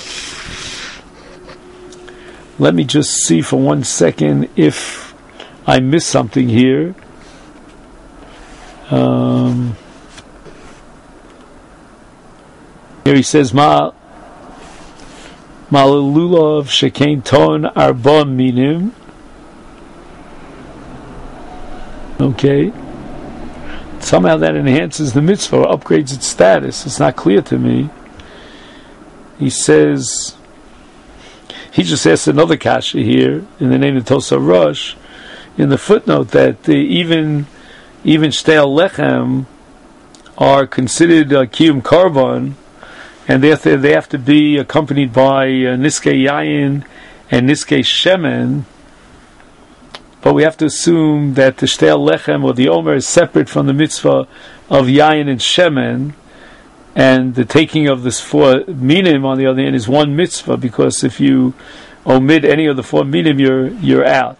Let me just see for 1 second if I missed something here. Here he says, Ma lulav shekein ton arba minim. Okay. Somehow that enhances the mitzvah, or upgrades its status. It's not clear to me. He says, he just asked another kasha here in the name of Tosa Rosh in the footnote that even shtei lechem are considered kiyum karban, and therefore they have to be accompanied by niskei yayin and niskei shemen. But we have to assume that the shtei lechem or the omer is separate from the mitzvah of yayin and shemen, and the taking of this 4 minim on the other hand is one mitzvah, because if you omit any of the 4 minim, you're out.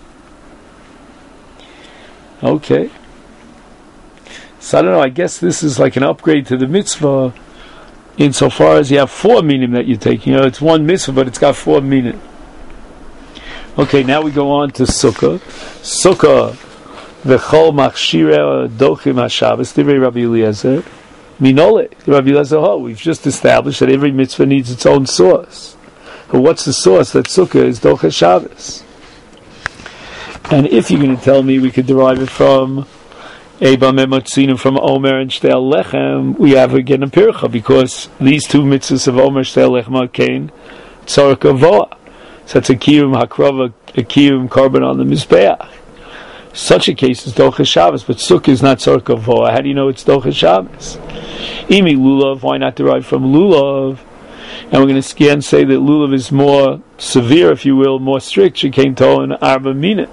Okay. So I don't know, I guess this is like an upgrade to the mitzvah insofar as you have 4 minim that you're taking. It's one mitzvah, but it's got 4 minim. Okay, now we go on to Sukkah. Sukkah, v'chol machshireh dochim HaShabbos, divrei Rabbi Eliezer, minole, Rabbi Eliezer, we've just established that every mitzvah needs its own source. But what's the source? That Sukkah is Docha Shabbos. And if you're going to tell me we could derive it from Eba Memotzinim from Omer and Shtel Lechem, we have again a Pircha, because these two mitzvahs of Omer, Shtel Lechem, Kain, Tzorek Avoah. So it's a Kiyum Hakrava, a Kiyum Korban on the Mizbeach. Such a case is Docha Shabbos, but Sukkah is not Tzorek Avoah. How do you know it's Docha Shabbos? Imi Lulav, why not derive from Lulav? And we're going to again say that Lulav is more severe, if you will, more strict. Shekain Tohen Arba Mina.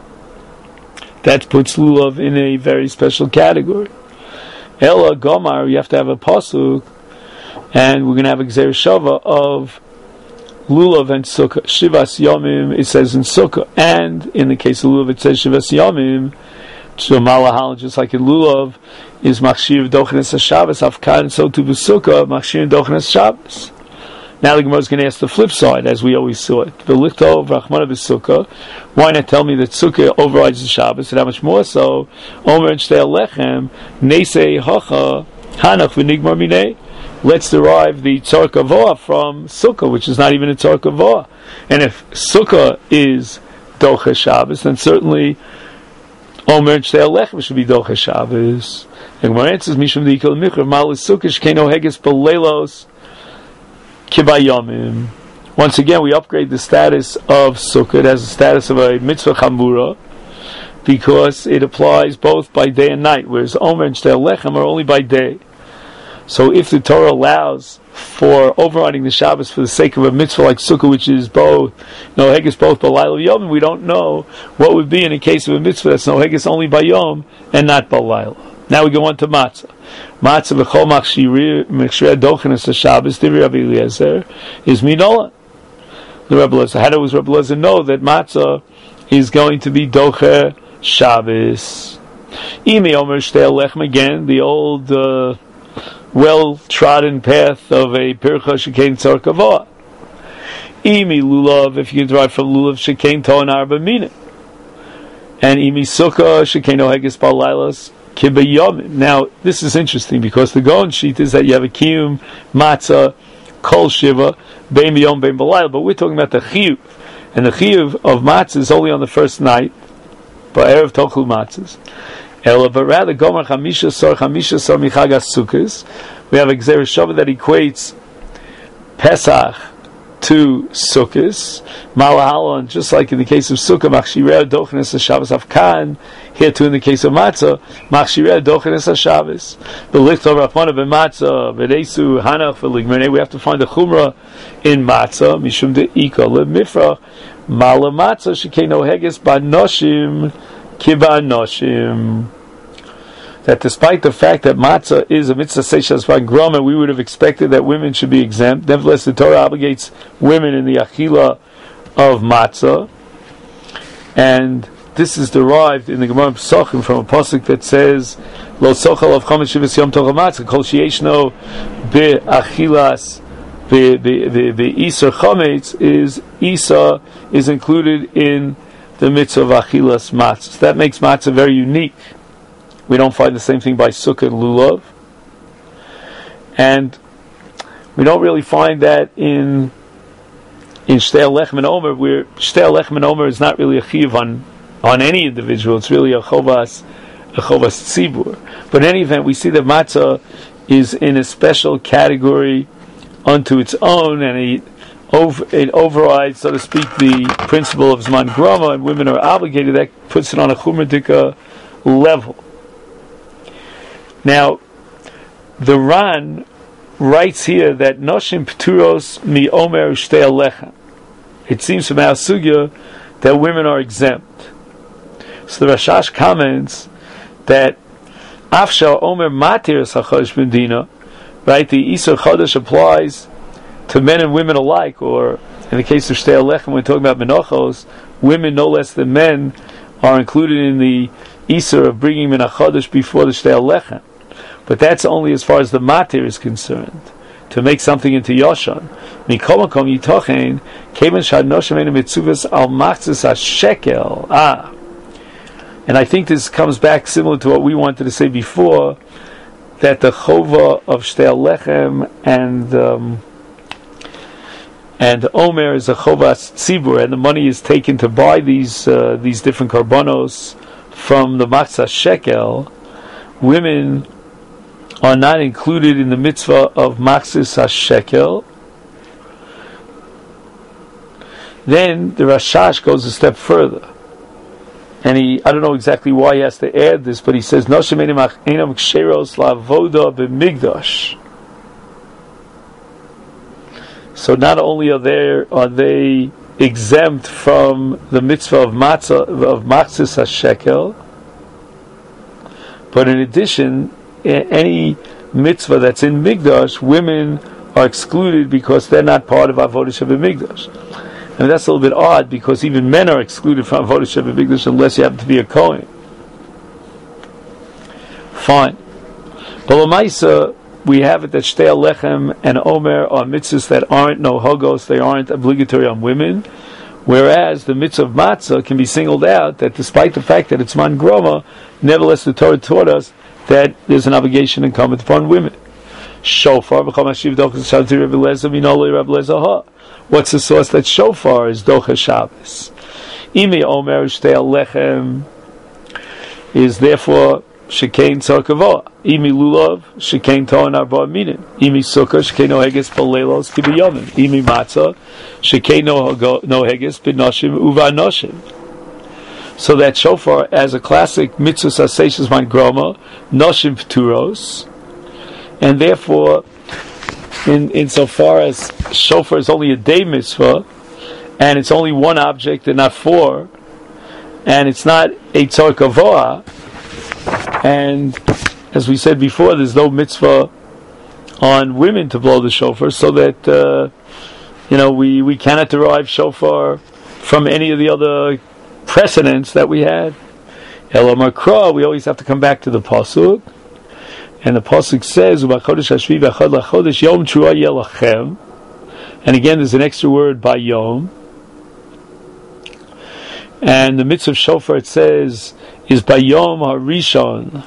That puts Lulav in a very special category. Ela Gomar, you have to have a pasuk, and we're going to have a Gzer Shava of Lulav and Sukkah. Shivas Yomim, it says in Sukkah, and in the case of Lulav, it says Shivas Yomim. So Malahal, just like in Lulav, is Machshir Dochnes HaShabbos, Afkan, so to B'Sukkah, Machshir Dochnes HaShabbos. Now the Gemara is going to ask the flip side, as we always saw it. V'lichtov Rachmana B'Sukkah. Why not tell me that Sukkah overrides the Shabbos, and how much more so? Omer and Shtei Lechem, Neisei Hacha, Hanach V'Nigmar Minei. Let's derive the Tzorek Avoah from Sukkah, which is not even a Tzorek Avoah. And if Sukkah is Docha Shabbos, then certainly Omer and Shtei Lechem should be Docha Shabbos. And Gemara answers, Mishum Dikal Michra, Malis Sukkah, Shkeino Heges B'Leilos, Kibayomim. Once again, we upgrade the status of Sukkah. It has the status of a mitzvah chamura because it applies both by day and night, whereas Omer and Shtei Lechem are only by day. So if the Torah allows for overriding the Shabbos for the sake of a mitzvah like Sukkah, which is both Noheges both Balayla Yom, we don't know what would be in a case of a mitzvah that's Noheges only by Yom and not Balayla. Now we go on to Matzah. Matzah v'chol machshirei dochenes HaShabbos, Divrei Rabbi Eliezer, is minola. The Rebbe Eliezer. How does Rebbe Eliezer know that Matzah is going to be doche Shabbos? Imi Omer Shtei Lechem, again, the old well-trodden path of a Pircha Shekain Tzorek Avoah. Imi Lulav, if you can derive from Lulav, Shekain Tohen Arba Mina. And Imi Sukkah, Shekain Oheges Balaylos, Kibayomim. Now, this is interesting because the Gaon sheet is that you have a Kiyum, Matzah, Kol Shiva, Bein B'Yom, Bein B'Layla, but we're talking about the Chiyuv. And the Chiyuv of Matzah is only on the first night, but Erev Tochlu Matzahs. But rather, Gomer Chamisha Sor Michagas Sukkos. We have a Gzer Shava that equates Pesach to Sukkos. Malahalon, just like in the case of Sukkah, Machshirei Dochenes HaShabbos Afkan. Here too in the case of Matzah, Machshirei Dochenes HaShabbos. V'lichtov Rachmana b'Matzah, v'Desu Hanach v'Ligmernei. We have to find the Chumrah in Matzah, Mishum de'ika le'mifrach, Mala Matzah Shekei Noheges ba'noshim kiba'noshim. That despite the fact that matzah is a mitzvah seishas v'groma, we would have expected that women should be exempt. Nevertheless, the Torah obligates women in the achila of matzah, and this is derived in the Gemara Pesachim from a pasuk that says, "Lo sochal of chametz shivas yom torah matzah kol sheyeshno be'achilas be'isur chametz is isa is included in the mitzvah of achilas matzah." So that makes matzah very unique. We don't find the same thing by Sukkah and Lulav. And we don't really find that in Shtei Lechem and Omer, where Shtei Lechem and Omer is not really a chiyuv on any individual. It's really a chovas tzibur. But in any event, we see that matzah is in a special category unto its own, and it overrides, so to speak, the principle of Zman Grama, and women are obligated. That puts it on a Chumradika level. Now, the Ran writes here that Noshim Pturos mi Omer Shtei Lechem. It seems from our sugya that women are exempt. So the Rashash comments that Afshar Omer Matir Sachosh B'Dina, right? The Isur Chodesh applies to men and women alike, or in the case of Shtei Lechem, when we're talking about Menochos, women no less than men are included in the Isur of bringing Min HaChodesh before the Shtei Lechem. But that's only as far as the matir is concerned, to make something into Yoshan. Mikomakom yitochen, kevan shad noshim enu mitzuvas al machzis ha-shekel. And I think this comes back similar to what we wanted to say before, that the chova of Shtei Lechem and Omer is a chovas tzibur, and the money is taken to buy these different karbonos from the machzis shekel. women are not included in the mitzvah of Machzis HaShekel, then the Rashash goes a step further. And I don't know exactly why he has to add this, but he says, Noshim einam ksheros la'avoda b'migdash. So not only are they exempt from the mitzvah of Machzis HaShekel, but in addition, any mitzvah that's in Migdash, women are excluded because they're not part of Avodah Shebemigdash. And that's a little bit odd because even men are excluded from Avodah Shebemigdash unless you happen to be a Kohen. Fine. But L'maisa, we have it that Shtei Alechem and Omer are mitzvahs that aren't no hogos, they aren't obligatory on women, whereas the mitzvah of matzah can be singled out that despite the fact that it's man groma, nevertheless the Torah taught us that there's an obligation incumbent upon women. Shofar, what's the source that shofar is Docha Shabbos? Imi Omer Shtei Alechem is therefore Shekain Tzar Kavoa. Imi Lulav Shekain Toan Arba Minin. Imi Sukkah Shekain Noheges Balelos Kibiyomim. Imi Matzah Shekain Noheges B'Noshim Uva Noshim. So that shofar, as a classic mitzvah saseishas man groma, Noshim Pturos, and therefore, insofar as shofar is only a day mitzvah, and it's only one object and not four, and it's not a tzar kavoa, and as we said before, there's no mitzvah on women to blow the shofar, so that we cannot derive shofar from any of the other precedents that we had. Elamar Kra, we always have to come back to the pasuk, and the pasuk says, "U'b'chodesh hashvi b'echad lachodesh yom trua yelachem," and again, there's an extra word by yom. And the mitzvah of shofar, it says, is by yom harishon,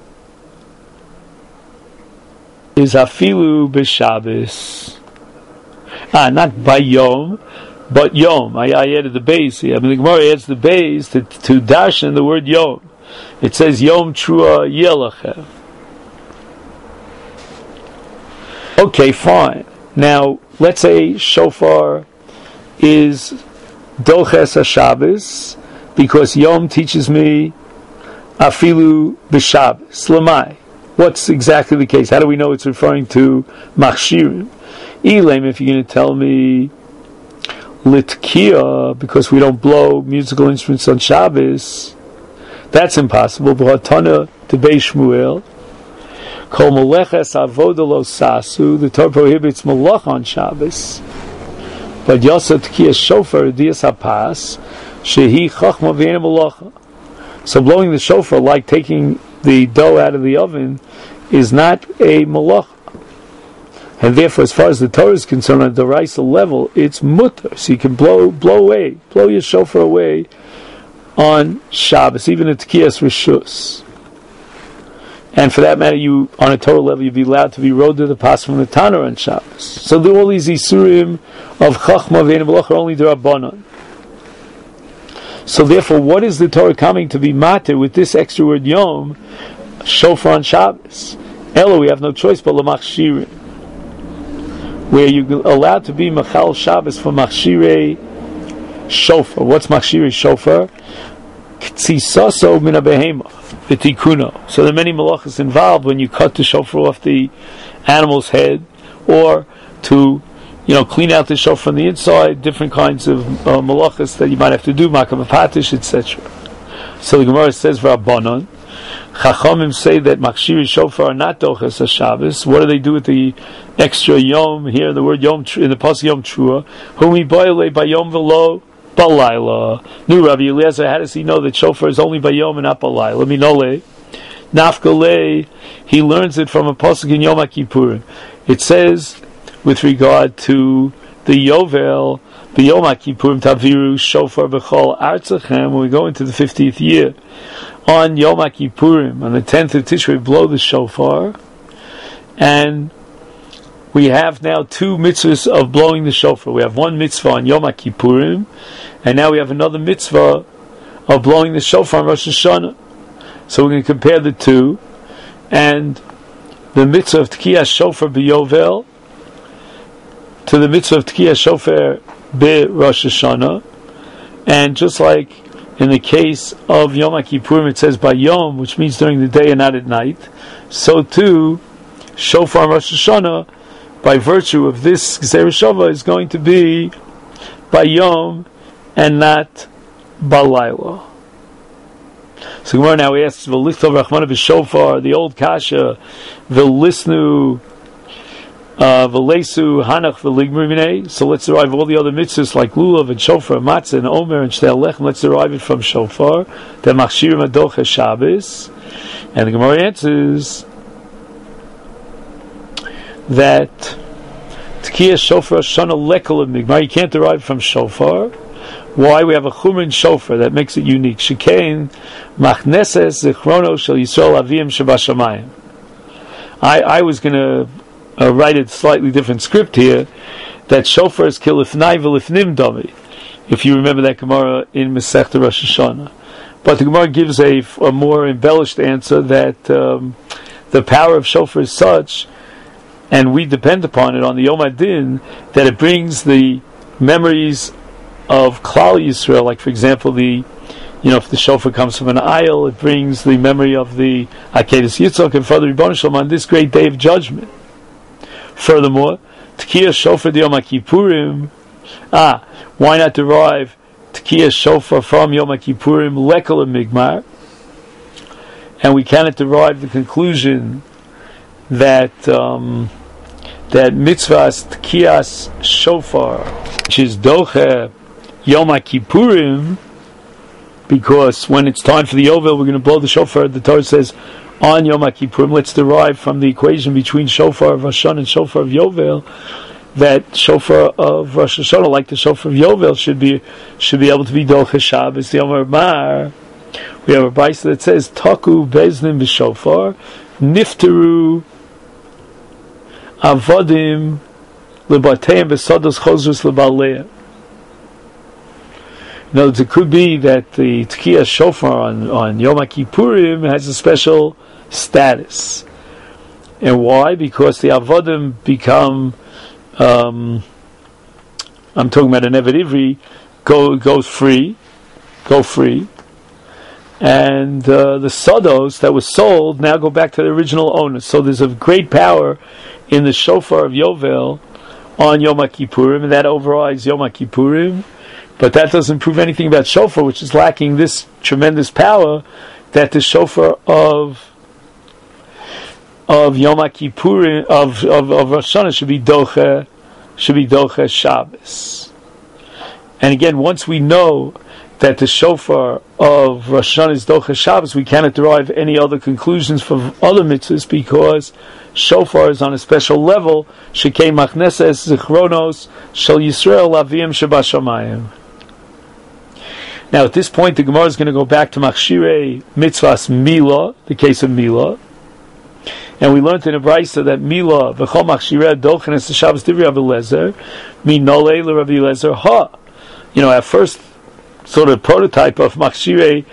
is afilu b'Shabbos. Not by yom, but yom. I added the base here. The Gemara adds the base to darshan the word yom. It says yom trua yelachem. Okay, fine. Now, let's say shofar is Doches HaShabbos, because Yom teaches me Afilu B'Shabbos. Lamai. What's exactly the case? How do we know it's referring to Machshirim? Elam, if you're going to tell me Litkia, because we don't blow musical instruments on Shabbos, that's impossible. B'Hatana Tebei Shmuel, Kol Meleches Avoda Lo Sasu, the Torah prohibits Malach on Shabbos. But Yasa Tkiya Shofar Dias HaPas Shehi Chachma V'Eina Malacha. So blowing the shofar, like taking the dough out of the oven, is not a malacha. And therefore, as far as the Torah is concerned, at the Raisa level, it's mutter. So you can blow your shofar away on Shabbos, even at Tkiyas Rishus. And for that matter, on a Torah level, you'd be allowed to be rode to the pas from the Tanur on Shabbos. So all these Isurim of Chachma V'Eina Malacha are only D'Rabbanan. So therefore, what is the Torah coming to be mater with this extra word Yom, shofar on Shabbos? Ella, we have no choice but L'Machshirim, where you're allowed to be Machal Shabbos for Machshirei Shofar. What's Machshirei Shofar? Ktzisaso min ha-behema v'tikuno. So there are many malachas involved when you cut the shofar off the animal's head, or to clean out the shofar from the inside, different kinds of malachas that you might have to do, makav patish, etc. So the Gemara says, Rabbanon, Chachamim say that Machshirei Shofar are not Doches HaShabbos. What do they do with the extra Yom here, the word Yom, in the pasuk Yom Trua? Humi boile by Yom v'lo Balayla. Nu Rabbi Eliezer, how does he know that shofar is only by Yom and not Balayla? Minole, Nafkale, he learns it from a pasuk in Yom HaKippur. It says, with regard to the Yovel, the Yom HaKippurim Taviru Shofar B'chol Artzachem, when we go into the 50th year, on Yom HaKippurim, on the 10th of Tishrei, blow the shofar, and we have now two mitzvahs of blowing the shofar. We have one mitzvah on Yom HaKippurim, and now we have another mitzvah of blowing the shofar on Rosh Hashanah. So we're going to compare the two. and the mitzvah of Tkiyas Shofar b'Yovel to the mitzvah of Tkiyas Shofar b'Rosh Hashanah. And just like in the case of Yom HaKippurim, it says by Yom, which means during the day and not at night, so too Shofar Rosh Hashanah, by virtue of this Gzeira Shava, is going to be by Yom and not Balayla. So Gemara now asks, "V'lichtov Rachmana b'Shofar," the old kasha, "V'lisnu v'leisu hanach v'ligmri minei." So let's derive all the other mitzvahs like lulav and shofar, matzah and omer and shtei lechem. Let's derive it from shofar. The machshirim adocha Shabbos, and the Gemara answers that Tkiyas Shofar Shana Lekel Migmar, you can't derive from shofar. Why? We have a chumra in shofar that makes it unique. Shekain machneses zichrono shel Yisrael avim shebashamayim. I was going to write a slightly different script here, that shofar is kilifnai v'lifnim dami, if you remember that Gemara in Masechta Rosh Hashanah. But the Gemara gives a more embellished answer that the power of shofar is such, and we depend upon it on the Yom Adin, that it brings the memories of Klal Yisrael, like for example if the shofar comes from an aisle, it brings the memory of the Akedas Yitzchak and Father Rebbeinu Shalom on this great day of judgment. Furthermore, Tkiyas Shofar Yom HaKippurim, why not derive Tkiyas Shofar from Yom HaKippurim Lekel Migmar? And we cannot derive the conclusion that that mitzvahs Tkiyas Shofar, which is Doche Yom HaKippurim, because when it's time for the Yovel, we're going to blow the shofar. The Torah says on Yom HaKippurim. Let's derive from the equation between shofar of Rosh Hashanah and shofar of Yovel that shofar of Rosh Hashanah, like the shofar of Yovel, should be able to be Doche Shabbos. The Omer Mar, we have a brayso that says Taku Beznim b'Shofar Nifteru Avodim Lebateim Besados Chosrus Lebaleim. In other words, it could be that the Tkiyas Shofar on Yom HaKippurim has a special status. And why? Because the Avodim become, I'm talking about an Eved Ivri, go free, and the Sados that was sold now go back to the original owner. So there's a great power in the Shofar of Yovel on Yom HaKippurim, and that overrides Yom HaKippurim. But that doesn't prove anything about shofar, which is lacking this tremendous power, that the shofar of Yom HaKippurim, of Rosh Hashanah should be Doche Shabbos. And again, once we know that the shofar of Rosh Hashanah is Doche Shabbos, we cannot derive any other conclusions from other mitzvahs, because shofar is on a special level. Shekei machneses zichronos shel Yisrael avim shebashamayim. Now, at this point, the Gemara is going to go back to Machshirei Mitzvahs Mila, the case of Mila. And we learned in a brayso that Mila, V'chol Machshirei Dochenes Shabbos Divrei Rabbi Eliezer, Minolei LeRabbi Eliezer Ha. Our first sort of prototype of Machshirei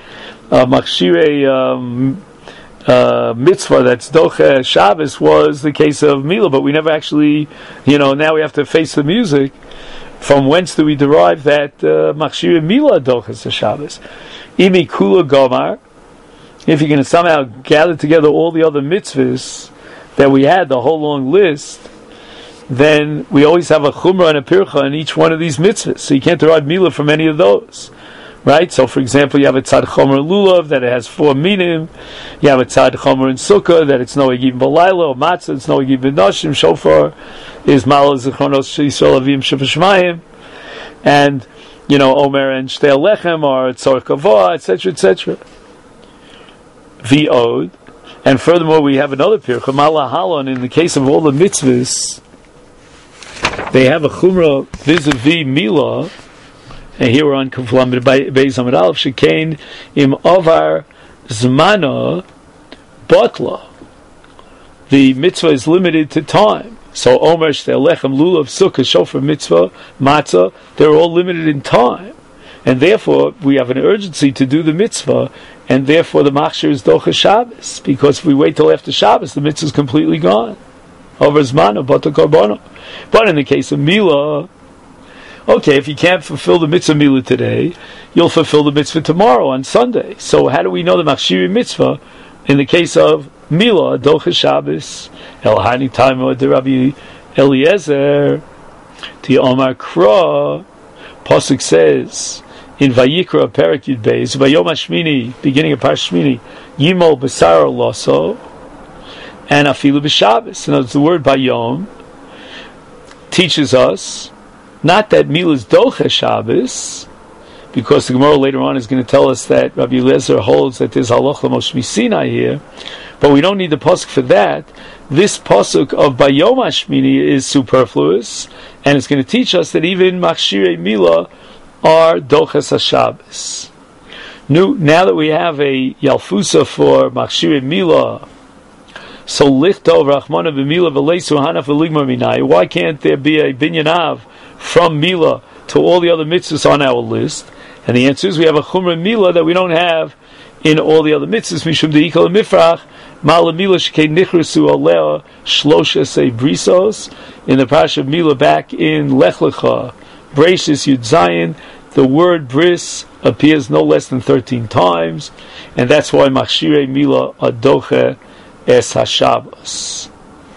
mitzvah that's Doche Shabbos was the case of Mila, but we never actually, now we have to face the music. From whence do we derive that Machshirei Mila Doches Shabbos? Imi Kula Gomar. If you're going to somehow gather together all the other mitzvahs that we had, the whole long list, then we always have a chumrah and a pircha in each one of these mitzvahs. So you can't derive Mila from any of those. Right? So, for example, you have a tzad chomer lulav that it has 4 minim. You have a tzad chomer in sukkah that it's no egib b'layla, or matzah it's no egib b'noshim. Shofar is mal zichronos yisrael avim shebashmayim, and omer and shtei lechem are tzor kavah, etc., etc. V'od, and furthermore, we have another pircha malahalon. In the case of all the mitzvahs, they have a chumrah vis-a-vis milah. And here we're on Kuflam Beis Amud Aleph. Shekain im Ovar Zmana Botla. The mitzvah is limited to time. So Omer Shtei Lechem Lulav Sukkah Shofar Mitzvah Matzah, they're all limited in time. and therefore we have an urgency to do the mitzvah, and therefore the machshir is docha Shabbos, because if we wait till after Shabbos, the mitzvah is completely gone. Over zmano, bata karbono. But in the case of Milah, okay, if you can't fulfill the mitzvah Milah today, you'll fulfill the mitzvah tomorrow on Sunday. So how do we know the machshir mitzvah? In the case of Milah, docha Shabbos, el hani taimo de Rabbi Eliezer, to Omar Kra, Pasuk says in Vayikra Perek Yud Beis, Vayom Hashmini, beginning of Parash Shmini, Yimol B'Sar Loso, and Afilu B'Shabbos. And the word Vayom teaches us not that Milah is docha Shabbos, because the Gemara later on is going to tell us that Rabbi Eliezer holds that there's halacha Moshe Sinai here, but we don't need the pasuk for that. This pasuk of Bayom Hashmini is superfluous, and it's going to teach us that even Machshirei Milah are Dochas HaShabbos. Now that we have a Yalfusa for Machshirei Milah, so Lichtov Rachmana B'Milah V'Leisu Hanaf V'Ligmar Minai, why can't there be a Binyanav from Milah to all the other mitzvahs on our list? And the answer is we have a Chumrah Milah that we don't have in all the other mitzvahs. Mishum De'ikal Mifrach Mala Milah Shekei Nichresu Alea Shlosha Sei Brisos. In the Parasha of Milah back in Lech Lecha, Breishis Yud Zayin, the word bris appears no less than 13 times, and that's why Machshirei Milah Adoche Es HaShabbos.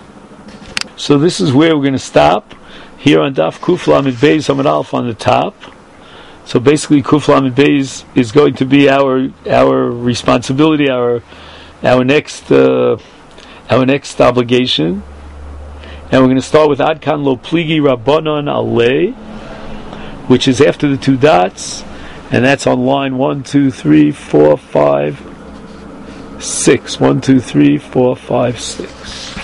So this is where we're going to stop, here on Daf Kuf Lamed Beis Amud Aleph on the top. So basically, Kuf Lamed Beis is going to be our responsibility, our next obligation, and we're going to start with Adkan Lo Pligi Rabbanon Alei, which is after the two dots, and that's on line 1, 2, 3, 4, 5, 6. 1, 2, 3, 4, 5, 6.